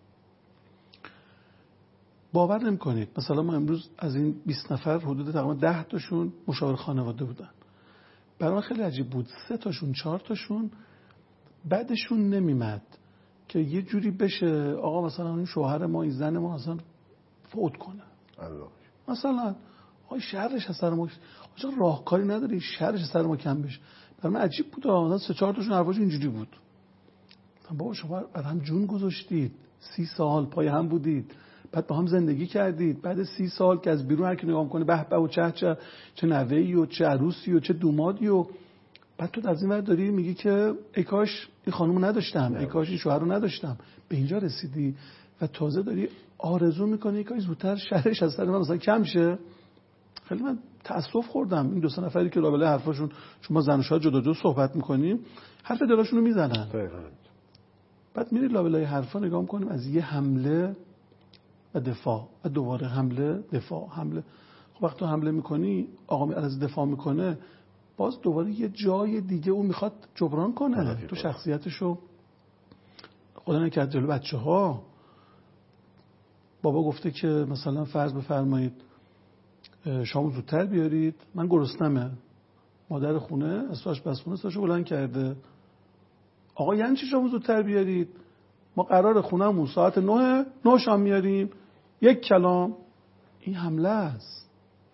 Speaker 2: باور نمی‌کنید مثلا ما امروز از این 20 نفر حدود تقریبا 10 تاشون مشاور خانواده بودن. برام خیلی عجیب بود 3 تاشون 4 تاشون بعدشون نمیمد که یه جوری بشه آقا مثلا این شوهر ما این زن ما اصلا فوت کنه. الله. مثلا آقا شرش از سر ما آقا راهکاری نداری، شرش از سر ما کم بشه. برام عجیب بود مثلا 3 4 تاشون حرفاشون اینجوری بود. مثلا بابا شما بعد هم جون گذاشتید، 30 سال پای هم بودید، بعد با هم زندگی کردید، بعد 30 سال که از بیرون هر کی نگاه می‌کنه به به و چه نوه‌ای و چه عروسی و چه دومادی و بعد تو از این ور داری میگی که ای کاش این خانومو نداشتم، ای کاش این شوهر رو نداشتم. به اینجا رسیدی و تازه داری آرزو میکنی ای کاش زودتر شرش از سر من مثلا کم شه. خیلی من تأسف خوردم این 2 نفری که لابلای حرفاشون شما زن و شوهر جدا جدا صحبت میکنیم حرف دلاشونو میزنن، بعد میری لابلای حرفا نگاه میکنیم از یه حمله و دفاع و دوباره حمله دفاع حمله. خب وقتی حمله میکنی آقا از دفاع میکنه باز دوباره یه جای دیگه اون میخواد جبران کنه تو شخصیتشو خدا نکرد جلو بچه‌ها بابا گفته که مثلا فرض بفرمایید شامو زودتر بیارید، من گرسنمه، مادر خونه از آشپزخونه ساشو بلند کرده، آقا یعنی چی شامو زودتر بیارید؟ ما قرار خونه‌مون ساعت 9 شام میاریم. یک کلام. این حمله است.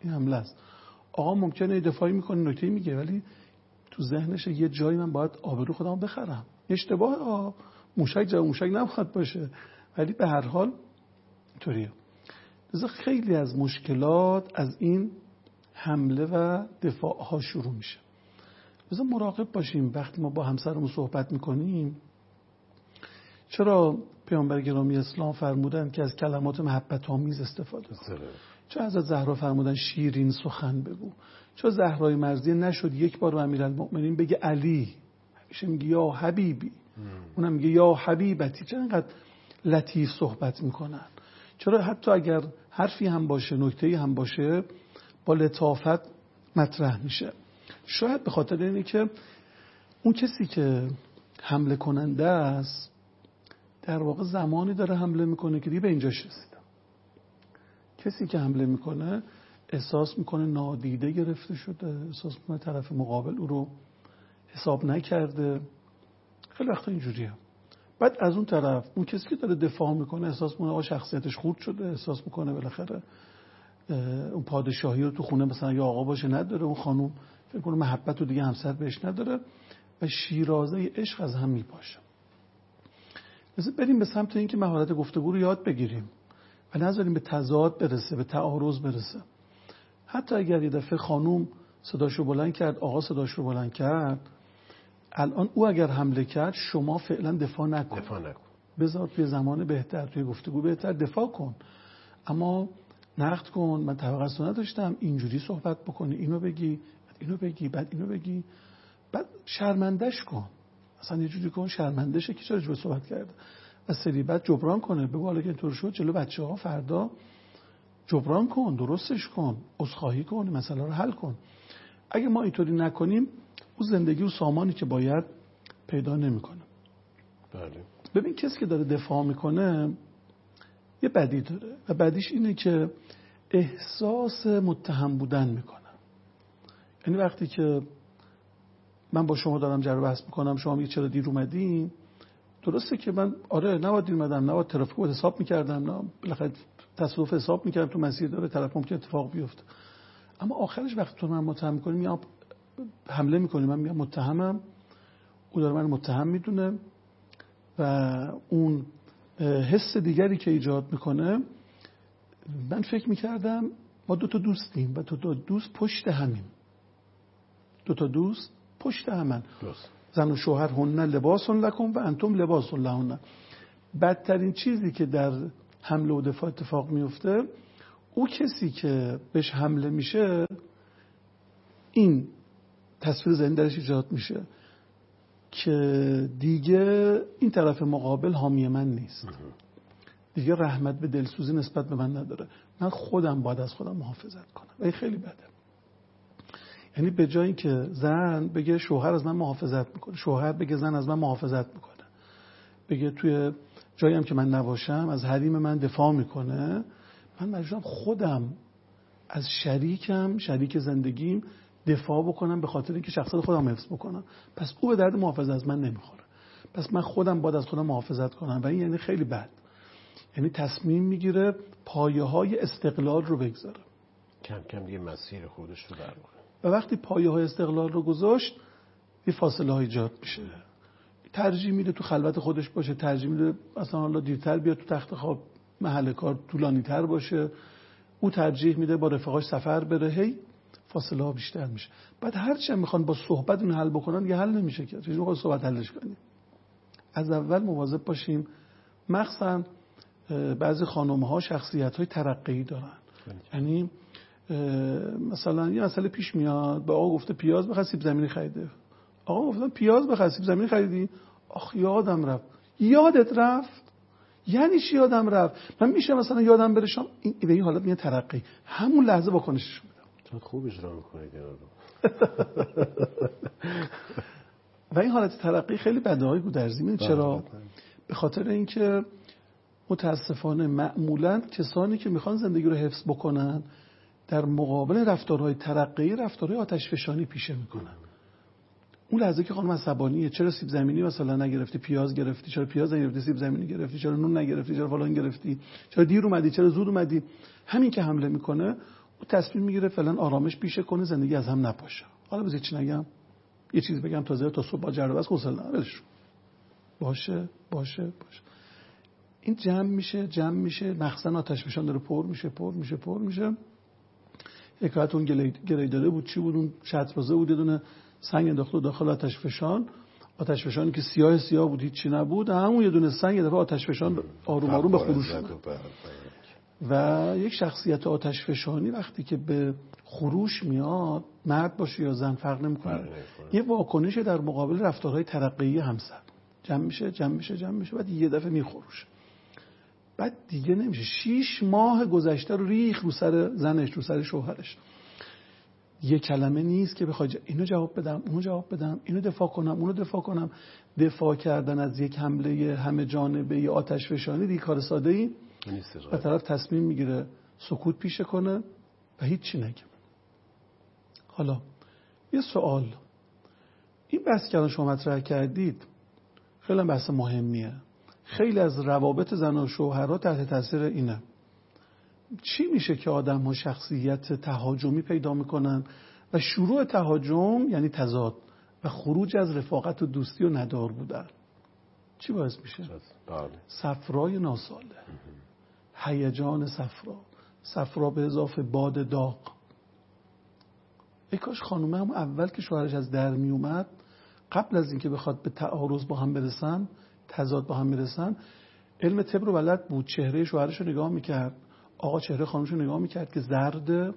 Speaker 2: آقا ممکنه دفاعی میکنه، نکته میگه، ولی تو ذهنش یه جایی من باید آبرو خودمو بخرم. اشتباه موشک جا موشک نمیخواد باشه، ولی به هر حال اینطوریه. لذا خیلی از مشکلات از این حمله و دفاع ها شروع میشه. لذا مراقب باشیم وقتی ما با همسرمون صحبت میکنیم. چرا پیامبر گرامی اسلام فرمودن که از کلمات محبت آمیز استفاده کن؟ چرا حضرت زهرا فرمودن شیرین سخن بگو؟ چرا زهرای مرضیه نشد یک بار به امیرالمؤمنین بگه علی، همیشه میگه یا حبیبی، اونم میگه یا حبیبتی؟ چرا اینقدر لطیف صحبت میکنن؟ چرا حتی اگر حرفی هم باشه، نکته‌ای هم باشه، با لطافت مطرح میشه؟ شاید به خاطر اینه که اون کسی که حمله کننده است در واقع زمانی داره حمله میکنه که دیگه به اینجاش رسیده. کسی که حمله میکنه احساس میکنه نادیده گرفته شده، احساس میکنه طرف مقابل او رو حساب نکرده. خیلی وقتا اینجوریه. بعد از اون طرف اون کسی که داره دفاع میکنه احساس میکنه آقا شخصیتش خورد شده، احساس میکنه بالاخره اون پادشاهی رو تو خونه مثلا یا آقا باشه نداره، اون خانم فکر کنه محبت رو دیگه همسر بهش نداره و شیرازه عشق از هم میپاشه. مثلا بریم به سمت اینکه مهارت گفتگو رو یاد بگیریم و نذاریم به تضاد برسه، به تعارض برسه. حتی اگر یه دفعه خانم صداشو بلند کرد، آقا صداشو بلند کرد، الان او اگر حمله کرد شما فعلا دفاع نکن. بذار توی زمان بهتر، توی گفتگو بهتر دفاع کن، اما نقد کن. من توقعش نداشتم اینجوری صحبت بکنی، اینو بگی، بعد اینو بگی، بعد شرمندش کن. اصلا یه جوری کن شرمنده شه که چرا جوری صحبت کرده و سری بعد جبران کنه. بگو حالا که اینطور شد جلو بچه‌ها فردا جبران کن، درستش کن، عذرخواهی کن، مسئله رو حل کن. اگه ما اینطوری نکنیم اون زندگی و سامانی که باید پیدا نمی‌کنه.
Speaker 1: بله.
Speaker 2: ببین کسی که داره دفاع میکنه یه بدی داره و بدیش اینه که احساس متهم بودن میکنه. یعنی وقتی که من با شما دارم جر و بحث میکنم، شما میگید چرا دیر اومدین، درسته که من نباید دیر اومدم، نباید ترافیک رو حساب میکردم، نه بالاخره تصادف حساب میکردم، تو مسیر داره طرف ممکن اتفاق بیفته. اما آخرش وقتی تو من متهم میکنی، میام حمله میکنی، من میام متهمم، او داره من متهم میدونه و اون حس دیگری که ایجاد میکنه. من فکر میکردم ما دو تا دوستیم و دو تا دوست پشت همیم. دو تا دوست پشت همن. زن و شوهر هن لباس لکم و انتم لباس لهن. بدترین چیزی که در حمله و دفاع اتفاق میفته، او کسی که بهش حمله میشه این تصویر ذهنی درش ایجاد میشه که دیگه این طرف مقابل حامی من نیست، دیگه رحمت به دلسوزی نسبت به من نداره، من خودم باید از خودم محافظت کنم و این خیلی بده. یعنی به جایی که زن بگه شوهر از من محافظت میکنه، شوهر بگه زن از من محافظت میکنه، بگه توی جایی هم که من نباشم از حریم من دفاع میکنه، من مجبورم خودم از شریک زندگیم دفاع بکنم به خاطر اینکه شخصیت خودم حفظ بکنم. پس او به درد محافظت از من نمیخوره، پس من خودم باید از خودم محافظت کنم و این یعنی خیلی بد. یعنی تصمیم میگیره پایه‌های استقلال رو بگذاره،
Speaker 1: کم کم دیگه مسیر خودش رو برمی‌داره
Speaker 2: و وقتی پایه‌های استقلال رو گذاشت یه فاصله های ایجاد میشه. ترجیح میده تو خلوت خودش باشه، ترجیح میده مثلا حالا دیرتر بیاد تو تخت خواب، محل کار طولانی‌تر باشه، او ترجیح میده با رفقاش سفر بره، هی فاصله ها بیشتر میشه. بعد هر چی میخوان با صحبت اون حل بکنن یه حل نمیشه که چجوری با صحبت حلش کنیم. از اول مواظب باشیم. مخصوصا بعضی خانم‌ها شخصیت‌های ترقیعی دارن. یعنی مثلا یه مسئله پیش میاد، به آقا گفته پیاز بخر، سیب زمینی خریده. آقا گفتن پیاز بخر، سیب زمینی خریدی؟ آخ یادم رفت. یادت رفت؟ یعنی چی یادم رفت؟ من میشه مثلا یادم بره شام این به این حالت میاد ترقی، همون لحظه واکنشش میدم.
Speaker 1: چون خوب اجرا میکنید اینا رو.
Speaker 2: و این حالت ترقی خیلی بده های گودرزی. چرا؟ به خاطر اینکه متاسفانه معمولاً کسانی که میخوان زندگی رو حفظ بکنن در مقابل رفتارهای ترقی رفتارهای آتشفشانی پیشه میکنن. اون لحظه که خانم عصبانیه، چرا سیب زمینی مثلا نگرفتی، پیاز گرفتی، چرا پیاز نگرفتی، سیب زمینی گرفتی، چرا نون نگرفتی، چرا فلان گرفتی، چرا دیر اومدی، چرا زود اومدی، همین که حمله میکنه اون تصمیم میگیره فعلا آرامش پیشه کنه، زندگی از هم نپاشه. حالا بذار چی نگم، یه چیز بگم تازه تا صبح با جر و بس حوصله ندارش. باشه این جمع میشه مخزن آتشفشان داره پر میشه. حکایت اون گریدره بود، چی بود اون شطرازه بود، یه دونه سنگ انداخته داخل آتشفشانی که سیاه بود، هیچ چی نبود، همون یه دونه سنگ یه دفعه آتشفشان آروم به خروش اومد. و یک شخصیت آتشفشانی وقتی که به خروش میاد، مرد باشه یا زن فرق نمیکنه، یه واکنش در مقابل رفتارهای ترقیی همسر. جمع میشه بعد یه دفعه میخروشه. بعد دیگه نمیشه. 6 ماه گذشته رو ریخ رو سر زنش، رو سر شوهرش. یه کلمه نیست که بخوای اینو جواب بدم، اونو جواب بدم، اینو دفاع کنم، اونو دفاع کنم. دفاع کردن از یک حمله همه جانبه آتشفشانی دیگه کار ساده ای نیست. و طرف تصمیم میگیره سکوت پیشه کنه و هیچ چی نگه. حالا یه سوال، این بحث که الان شما مطرح کردید خیلی بحث مهمیه. خیلی از روابط زن و شوهرها تحت تاثیر اینه. چی میشه که آدم‌ها شخصیت تهاجمی پیدا میکنن و شروع تهاجم یعنی تضاد و خروج از رفاقت و دوستی و ندار بودن؟ چی باعث میشه؟ صفرای ناساله، هیجان صفرا به اضافه باد داغ. ای کاش خانومه هم اول که شوهرش از در می اومد، قبل از اینکه بخواد به تعارض با هم برسن، تضاد با هم برسن، علم طب رو بلد بود، چهره شوهرش رو نگاه میکرد، آقا چهره خانومش رو نگاه میکرد که زرد،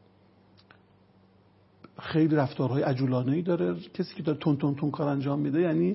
Speaker 2: خیلی رفتارهای عجولانه‌ای داره. کسی که داره تون کار انجام میده، یعنی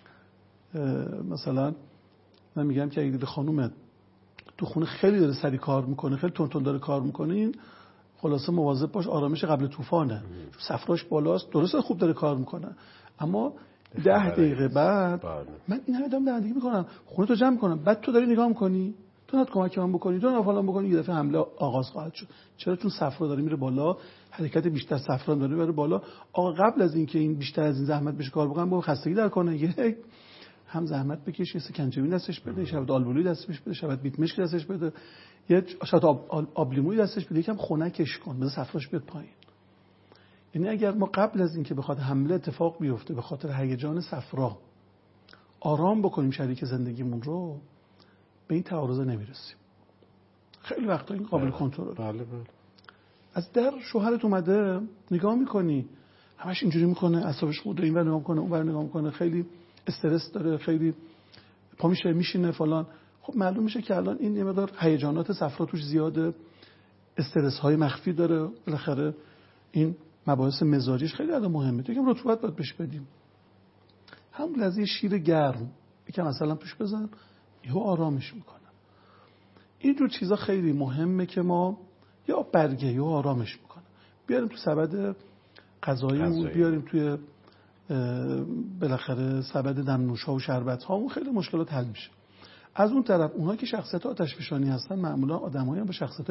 Speaker 2: مثلا من میگم که اگه خانومه تو خونه خیلی داره سری کار میکنه، خیلی تون داره کار میکنه، این خلاصه مواظب باش، آرامش قبل طوفانه. صفراش بالاست، درسته خوب داره کار میکنه، اما 10 دقیقه بعد من این همه دارم درندگی میکنم، خونه تو جمع میکنم، بعد تو داری نگاه میکنی، تو نت کمک من بکنی، تو نه فلان بکنی، یه دفعه حمله آغاز خواهد شد. چرا؟ چون صفرا داره میره بالا، حرکت بیشتر صفرا داره میره بالا. آقا قبل از اینکه این بیشتر از این زحمت بشه کار بکنم، با خستگی در کنه، یک هم زحمت بکشه، یه سکنجبین دستش بده، شبت آلبولی دستش بده، شبت بیت مشک دستش بده، یه شات آب لیمویی دستش بده، یکم خنکش کن، بذار صفراش بیاد پایین. یعنی اگر ما قبل از اینکه بخواد حمله اتفاق بیفته به خاطر هیجان صفرا آرام بکنیم شریک زندگیمون رو، به این تعارض نمیرسیم. خیلی وقتا این قابل کنترل.
Speaker 1: بله.
Speaker 2: از در شوهرت اومده نگاه میکنی، همش اینجوری میکنه، اعصابش خورده، اینور نگاه میکنه، اونور نگاه میکنه، خیلی استرس داره، خیلی پا میشه میشینه فلان. خب معلوم میشه که الان این یه مقدار هیجانات صفرا توش زیاده، استرس های مخفی داره. بالاخره این مباحث مزاجیش خیلی الان مهمه. تو یکم رطوبت باید بهش بدیم. همون لحظه شیر گرم یکم مثلا توش بزن، یهو آرامش میکنه. اینجور چیزا خیلی مهمه که ما یا برگه یا آرامش میکنه، بیاریم تو سبد غذاییمون، بیاریم توی بالاخره سبد دمنوش ها و شربت ها، اون خیلی مشکلات حل میشه. از اون طرف اونها که شخصیت آتشفشانی هستن معمولا آدمایی هم با شخصیت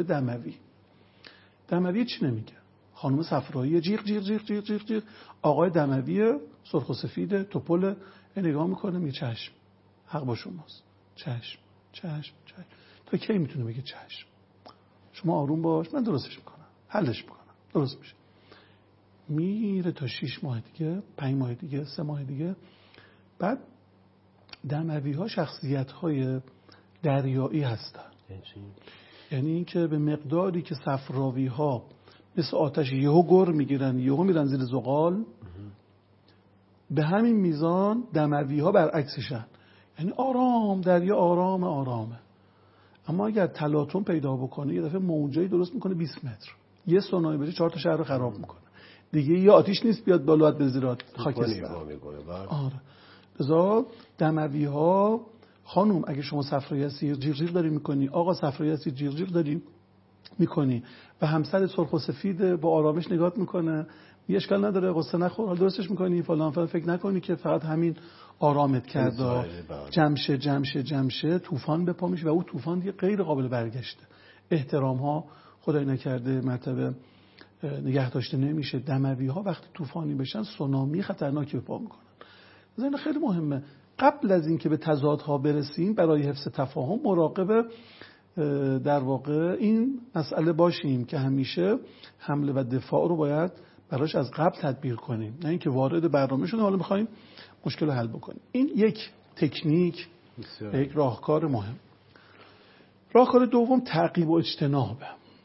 Speaker 2: دموی چی نمیگه. خانم صفرایی جیغ جیغ جیغ جیغ جیغ جیغ، آقای دموی سرخ و سفید توپل، نگاه میکنه میگه چشم، حق با شماست، چشم. تا کی میتونه بگه چشم؟ شما آروم باش، من درستش میکنم، حلش میکنم، درست میشه. میره تا 6 ماه دیگه، 5 ماه دیگه، 3 ماه دیگه. بعد دموی ها شخصیت های دریایی هستن. یعنی این که به مقداری که صفراوی ها مثل آتش یهو گر میگیرن، یهو میرن زیر زغال، به همین میزان دموی ها برعکسشن. یعنی آرام، دریا آرامه. اما اگر تلاطم پیدا بکنه یه دفعه موجایی درست میکنه 20 متر، یه سونامی بشه 4 تا شهر رو خراب میکنه. دیگه یه آتیش نیست بیاد بالا به زیر خاکستر. آره. لذا دموی ها، خانم اگه شما صفرایی هستی جیغ جیغ داری میکنی، آقا صفرایی هستی جیغ جیغ داری میکنی و همسر سرخ و سفید با آرامش نگات میکنه، یه اشکال نداره، قصه نخور، حالا درستش میکنی فلان فلان، فکر نکنی که فقط همین آرامت کرده، جمشه طوفان به پا میشه و اون طوفان دیگه غیر قابل برگشته. احترام ها خدای نکرده مرتبه نگه داشته نمیشه، دموی ها وقتی طوفانی بشن سونامی خطرناکی به پا میکنن. این خیلی مهمه قبل از اینکه به تضادها برسیم برای حفظ تفاهم مراقب در واقع این مسئله باشیم که همیشه حمله و دفاع رو باید براش از قبل تدبیر کنیم، نه اینکه وارد برنامه شدیم حالا میخوایم مشکل رو حل بکنیم. این یک تکنیک، یک راهکار مهم. راهکار دوم تعقیب و اجتنابه.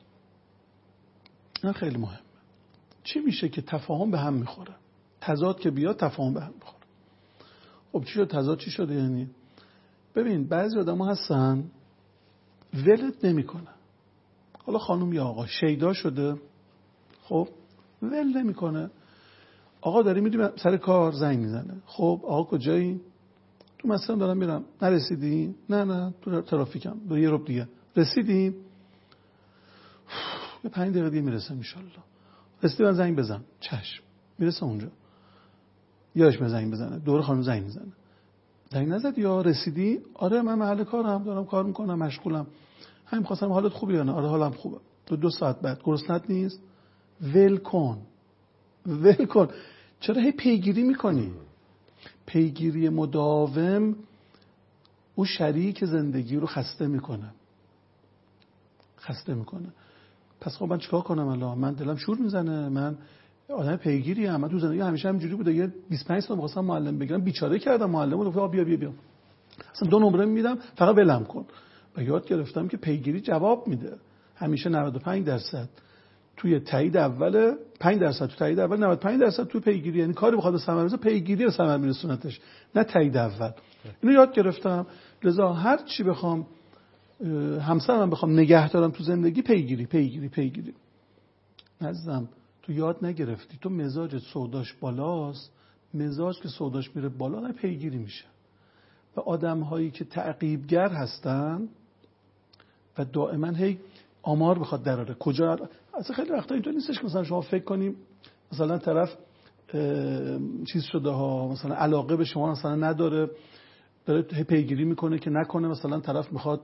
Speaker 2: این خیلی مهم. چی میشه که تفاهم به هم میخوره؟ تضاد که بیاد تفاهم به هم میخوره. خب چی شد تضاد چی شده؟ یعنی ببین بعضی آدم‌ها هستن ولت نمیکنه، حالا خانم یا آقا شیدا شده، خب ول نمیکنه. آقا داری میدونی سر کار زنگ میزنه، خب آقا کجایی؟ تو مثلا دارم میرم، نرسیدی؟ نه تو ترافیکم، دو یه ربع دیگه. رسیدی؟ یه 5 دقیقه دیگه میرسم ان شاء الله. رسیدی من زنگ بزن. چشم. میرسه اونجا. یادش زنگ بزنه. دور خانم زنگ میزنه. زنگ نزد یا رسیدی؟ آره من محل کارم، دارم کار میکنم، مشغولم. همین خواستم حالت خوبه یا نه؟ آره حالم خوبه. تو 2 ساعت بعد گرسنت نیست؟ ول کن. چرا هی پیگیری میکنی؟ پیگیری مداوم او شریک زندگی رو خسته میکنه. پس خب من چیکار کنم الان؟ من دلم شور میزنه، من آدم پیگیری ام، من تو زندگی همیشه همینجوری بوده. یه 25 سال می‌خواستم معلم بگیرم، بیچاره کردم معلمو، گفت بیا اصلا 2 نمره میدم فقط ولم کن. و یاد گرفتم که پیگیری جواب میده. همیشه 95% توی تایید اول، 5% تو تایید اول، 95% تو پیگیری. یعنی کاری بخواد به ثمر برسه پیگیری به ثمر میرسونتش، نه تایید اول. اینو یاد گرفتم. لذا هر چی بخوام همسرم بخوام نگه دارم تو زندگی پیگیری. عزیزم تو یاد نگرفتی، تو مزاجت سوداش بالاست، مزاج که سوداش میره بالا نه پیگیری میشه. و آدم هایی که تعقیبگر هستن و دائما هی آمار بخواد دراره کجا، اصلا خیلی وقتا اینطور نیستش که مثلا شما فکر کنیم مثلا طرف چیز شده ها، مثلا علاقه به شما مثلا نداره، داره پیگیری میکنه که نکنه مثلا طرف میخواد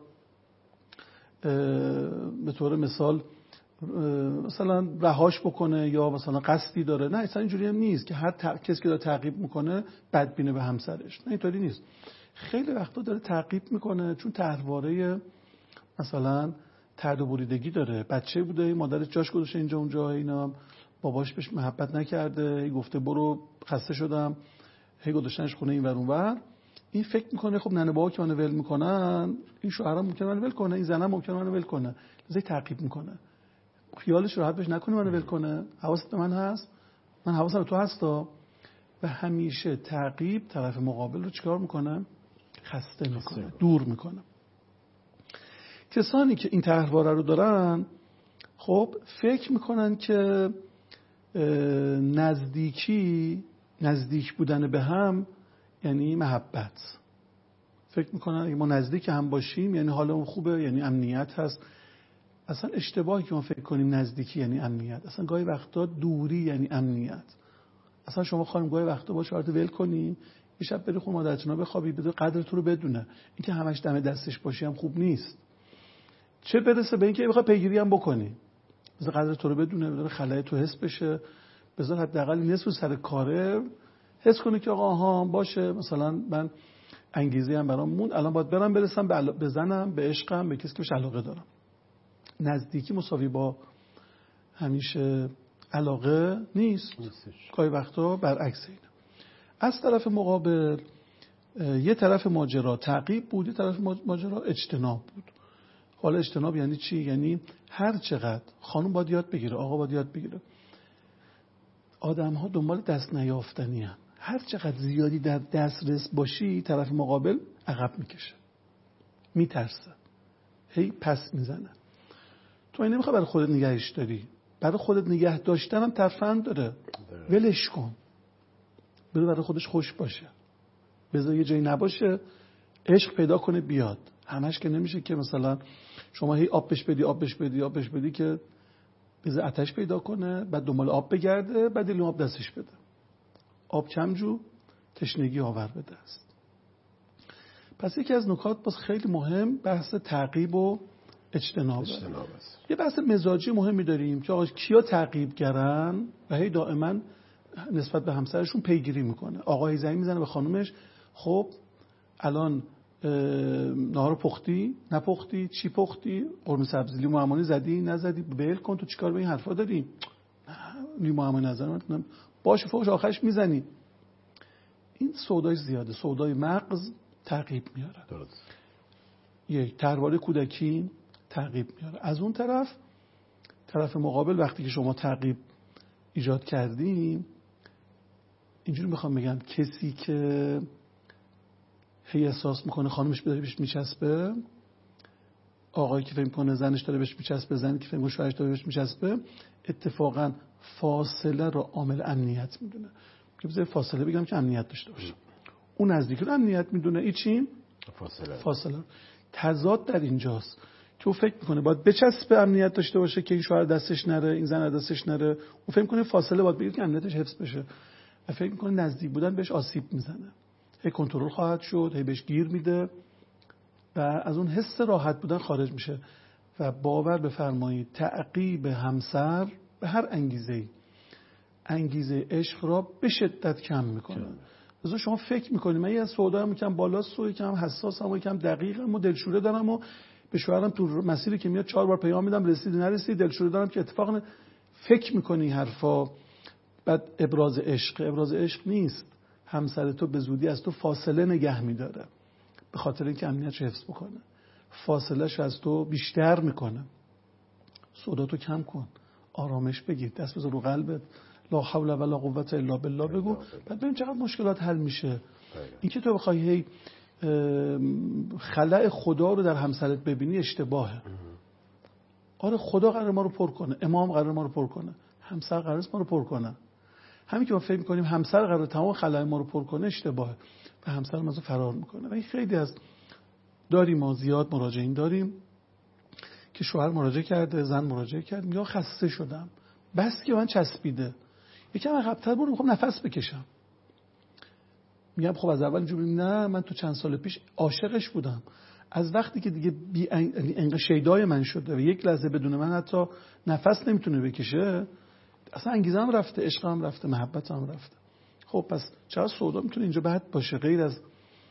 Speaker 2: به طور مثال مثلا رهاش بکنه یا مثلا قصدی داره. نه اصلا اینجوری هم نیست که هر کسی که داره تعقیب میکنه بدبینه به همسرش، نه اینطوری نیست. خیلی وقتا داره تعقیب میکنه چون طرحواره مثلا طرد و بریدگی داره، بچه بوده مادرش جاش گذاشته اینجا اونجا، اینا باباش بهش محبت نکرده، گفته برو خسته شدم، هی گذاشتنش خونه این ور اون ور. این فکر میکنه خب ننه بابا که منو ول میکنن، این شوهرم ممکنه منو ول کنه، این زنم ممکنه منو ول کنه، لذا تعقیب میکنه. خیالش راحت بهش نکنه منو ول کنه، حواست به من هست، من حواسم به تو هستا. و همیشه تعقیب طرف مقابل رو چیکار میکنه؟ خسته میکنه، دور میکنه. کسانی که این طرحواره رو دارن خب فکر میکنن که نزدیک بودن به هم یعنی محبت. فکر میکنن اگه ما نزدیک هم باشیم یعنی حالمون خوبه، یعنی امنیت هست. اصلا اشتباهی که ما فکر کنیم نزدیکی یعنی امنیت. اصلا گاهی وقتا دوری یعنی امنیت. اصلا شما خواهیم گاهی وقتا با شوهرت ول کنی، یه شب بری خونه مادرتون بخوابی، بده قدر تو رو بدونه. اینکه همش دم دستش باشی هم خوب نیست. چه برسه به اینکه بخواد پیگیری هم بکنی. بذار قدر تو رو بدونه، بذار خلای تو حس بشه، بذار حداقل نصف سر کاره حس کنه که آقا ها باشه، مثلا من انگیزه هم برام موند، الان باید برم برسم به زنم، به عشقم، به کسی که بهش علاقه دارم. نزدیکی مساوی با همیشه علاقه نیست. گاهی وقتا برعکس اینه. از طرف مقابل یه طرف ماجرا تعقیب بود، یه طرف ماجرا اجتناب بود. حالا اجتناب یعنی چی؟ یعنی هر چقدر خانم باید یاد بگیره، آقا باید یاد بگیره، آدم ها دنبال دست نیافتنی هن. هر چقدر زیادی در دسترس باشی طرف مقابل عقب میکشه، میترسه، هی پس میزنه. تو این نمیخوای برای خودت نگهش داری، برای خودت نگه داشتن هم ترفند داره. ولش کن، بذار برای خودش خوش باشه، بذار یه جایی نباشه، عشق پیدا کنه بیاد. همش که نمیشه که مثلا شما هی آب بهش بدی که بذار آتش پیدا کنه، بعد دنبال آب بگرده، بعد لیوان آب دستش بده. آب کم جو، تشنگی آور به دست. پس یکی از نکات باز خیلی مهم بحث تعقیب و اجتناب است. یه بحث مزاجی مهمی داریم که آقا کیا تعقیب گرن و هی دائما نسبت به همسرشون پیگیری میکنه. آقای زنگ میزنه به خانومش، خب الان نهار پختی نپختی، چی پختی، قرمه سبزی لیمو عمانی زدی نزدی، بل کن تو چیکار به این حرفا داری، لیمو عمانی نزدم، باشه فوقش آخرش میزنی. این سودای زیاده، سودای مغز تعقیب میاره. درست. یک ترواره کودکی تعقیب میاره. از اون طرف مقابل وقتی که شما تعقیب ایجاد کردیم، اینجوری میخوام بگم کسی که هی احساس میکنه خانمش داره بهش میچسبه، آقایی که فکر میکنه زنش داره بهش میچسبه، زنی که فکر میکنه شوهرش داره بهش میچسبه، اتفاقا فاصله رو عامل امنیت میدونه. که بذار فاصله بگم که امنیت داشته باشه. اون نزدیکی رو امنیت میدونه. این چی؟ فاصله. تضاد در اینجاست که او فکر میکنه باید بچسبه امنیت داشته باشه که این شوهر دستش نره، این زن دستش نره. او فکر میکنه فاصله باید بگیره که امنیتش حفظ بشه. و فکر میکنه نزدیک بودن بهش آسیب میزنه. هی کنترل خواهد شد، هی بهش گیر میده و از اون حس راحت بودن خارج میشه. و باور بفرمایید تعقیب همسر به هر انگیزه عشق را به شدت کم میکنه. مثلا شما فکر میکنید من یه سودایم یکم بالاست و یکم حساسم و یکم دقیقم و دلشوره دارم و به شوهرم تو مسیری که میاد 4 بار پیام میدم رسید نرسید، دلشوره دارم، که اتفاقا فکر میکنی حرفا بعد ابراز عشق نیست. همسر تو به زودی از تو فاصله نگه میداره به خاطر اینکه امنیتش حفظ بکنه، فاصلهش از تو بیشتر میکنه. سوداتو کم کن، آرامش بگیر، دست بذار رو قلبت، لا حول ولا قوة الا بالله بگو، بعد ببین چقدر مشکلات حل میشه. اینکه تو بخوای هی خلأ خدا رو در همسرت ببینی اشتباهه. آره خدا قرار ما رو پر کنه، امام قرار ما رو پر کنه، همسر قرار ما رو پر کنه. همین که ما فکر می‌کنیم همسر قرار تمام خلأ ما رو پر کنه اشتباهه و همسر ما رو فرار میکنه. و این خیلی از داریم، ما زیاد مراجعین داریم که شوهر مراجعه کرده، زن مراجعه کرد، میگه خسته شدم، بس که من چسبیده، یکم عقب‌تر برو، میخوام نفس بکشم. میگم خب از اول اینجوری، نه من تو چند سال پیش عاشقش بودم، از وقتی که دیگه انقدر شیدای من شده و یک لحظه بدون من حتی نفس نمیتونه بکشه، اصلا انگیزه‌ام رفته، عشقم رفته، محبتم رفته. خب پس چرا سودا میتونه اینجا بد باشه؟ غیر از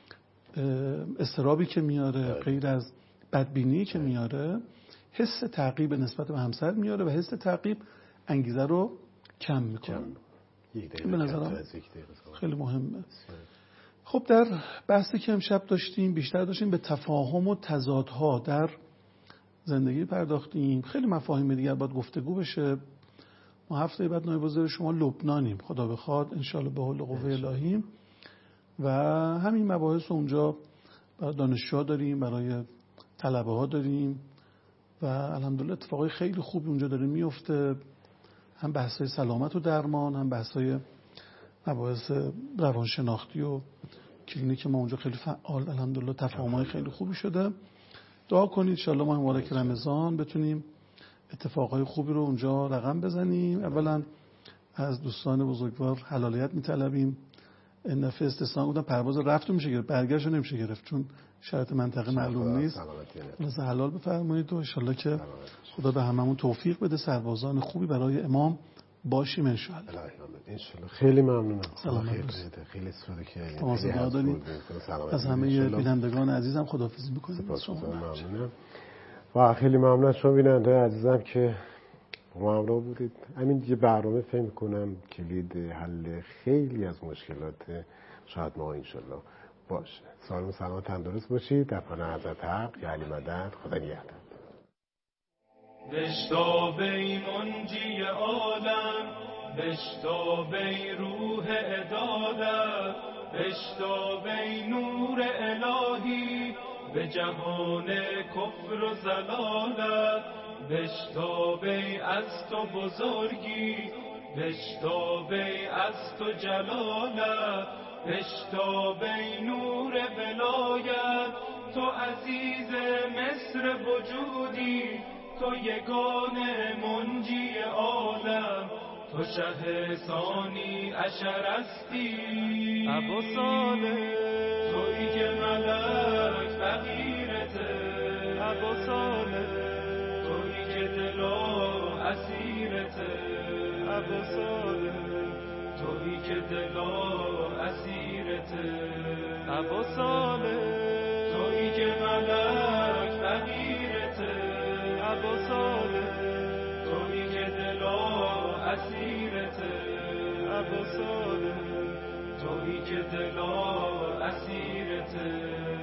Speaker 2: استرابی که میاره، غیر از بدبینی که میاره، حس تعقیب نسبت به همسر میاره و حس تعقیب انگیزه رو کم میکنه. به نظرم خیلی مهمه. خب در بحثی که امشب داشتیم بیشتر داشتیم به تفاهم و تضادها در زندگی پرداختیم. خیلی مفاهیم دیگر باید گفتگو بشه. ما هفته بعد نایب وزیر شما لبنانیم، خدا بخواد انشالله به حول قوه الهی، و همین مباحث اونجا برای دانشجوها داریم، برای طلبه ها داریم و الحمدلله اتفاقای خیلی خوبی اونجا داره میفته. هم بحث‌های سلامت و درمان، هم بحث‌های مباحث روانشناختی و کلینیک ما اونجا خیلی فعال، الحمدلله تفاهم‌های خیلی خوبی شده. دعا کنید ان شاءالله ما مبارک رمضان بتونیم اتفاقای خوبی رو اونجا رقم بزنیم. اولا از دوستان بزرگوار حلالیت می‌طلبیم. این دفعه استثنا بودن، پرواز رفت میشه گرفت، برگشت نمیشه گرفت چون شرط منطقه معلوم نیست. لذا حلال بفرمایید و ان شاءالله که خدا به هممون توفیق بده، سربازان خوبی برای امام باشیم ان شاءالله.
Speaker 1: خیلی ممنونم.
Speaker 2: خیلی استفاده کردید. از همه بینندگان عزیزم خداحافظی می‌کنم.
Speaker 1: ممنونم. و خیلی ممنون از شما بیننده عزیزم که ما همراه بودید. همین دیگه برنامه فکر می‌کنم کلید حل خیلی از مشکلات شاید ما انشالله باشه. سالم و سلامت تندرست باشید. در پناه حضرت حق یا علی مدد. خدا نگهدار.
Speaker 3: بشتابی منجی عالم، بشتابی روح عدالت، بشتابی نور الهی به جهان کفر و ضلالت، بشتابی از تو بزرگی، بشتابی از تو جلالت، بشتابی نور ولایت، تو عزیز مصر وجودی، تو یگانه منجی عالم، تو شه ثانی اشرستی
Speaker 4: ابا صالح،
Speaker 3: تویی که ملک فقیرته
Speaker 4: ابا صالح،
Speaker 3: تویی که دلا اسیرته
Speaker 4: ابا صالح،
Speaker 3: تویی که دلا اسیرته
Speaker 4: ابا صالح،
Speaker 3: تویی که ملک فقیرته
Speaker 4: ابا صالح،
Speaker 3: تویی که دلا اسیرته
Speaker 4: ابا صالح،
Speaker 3: تویی که دلا اسیرته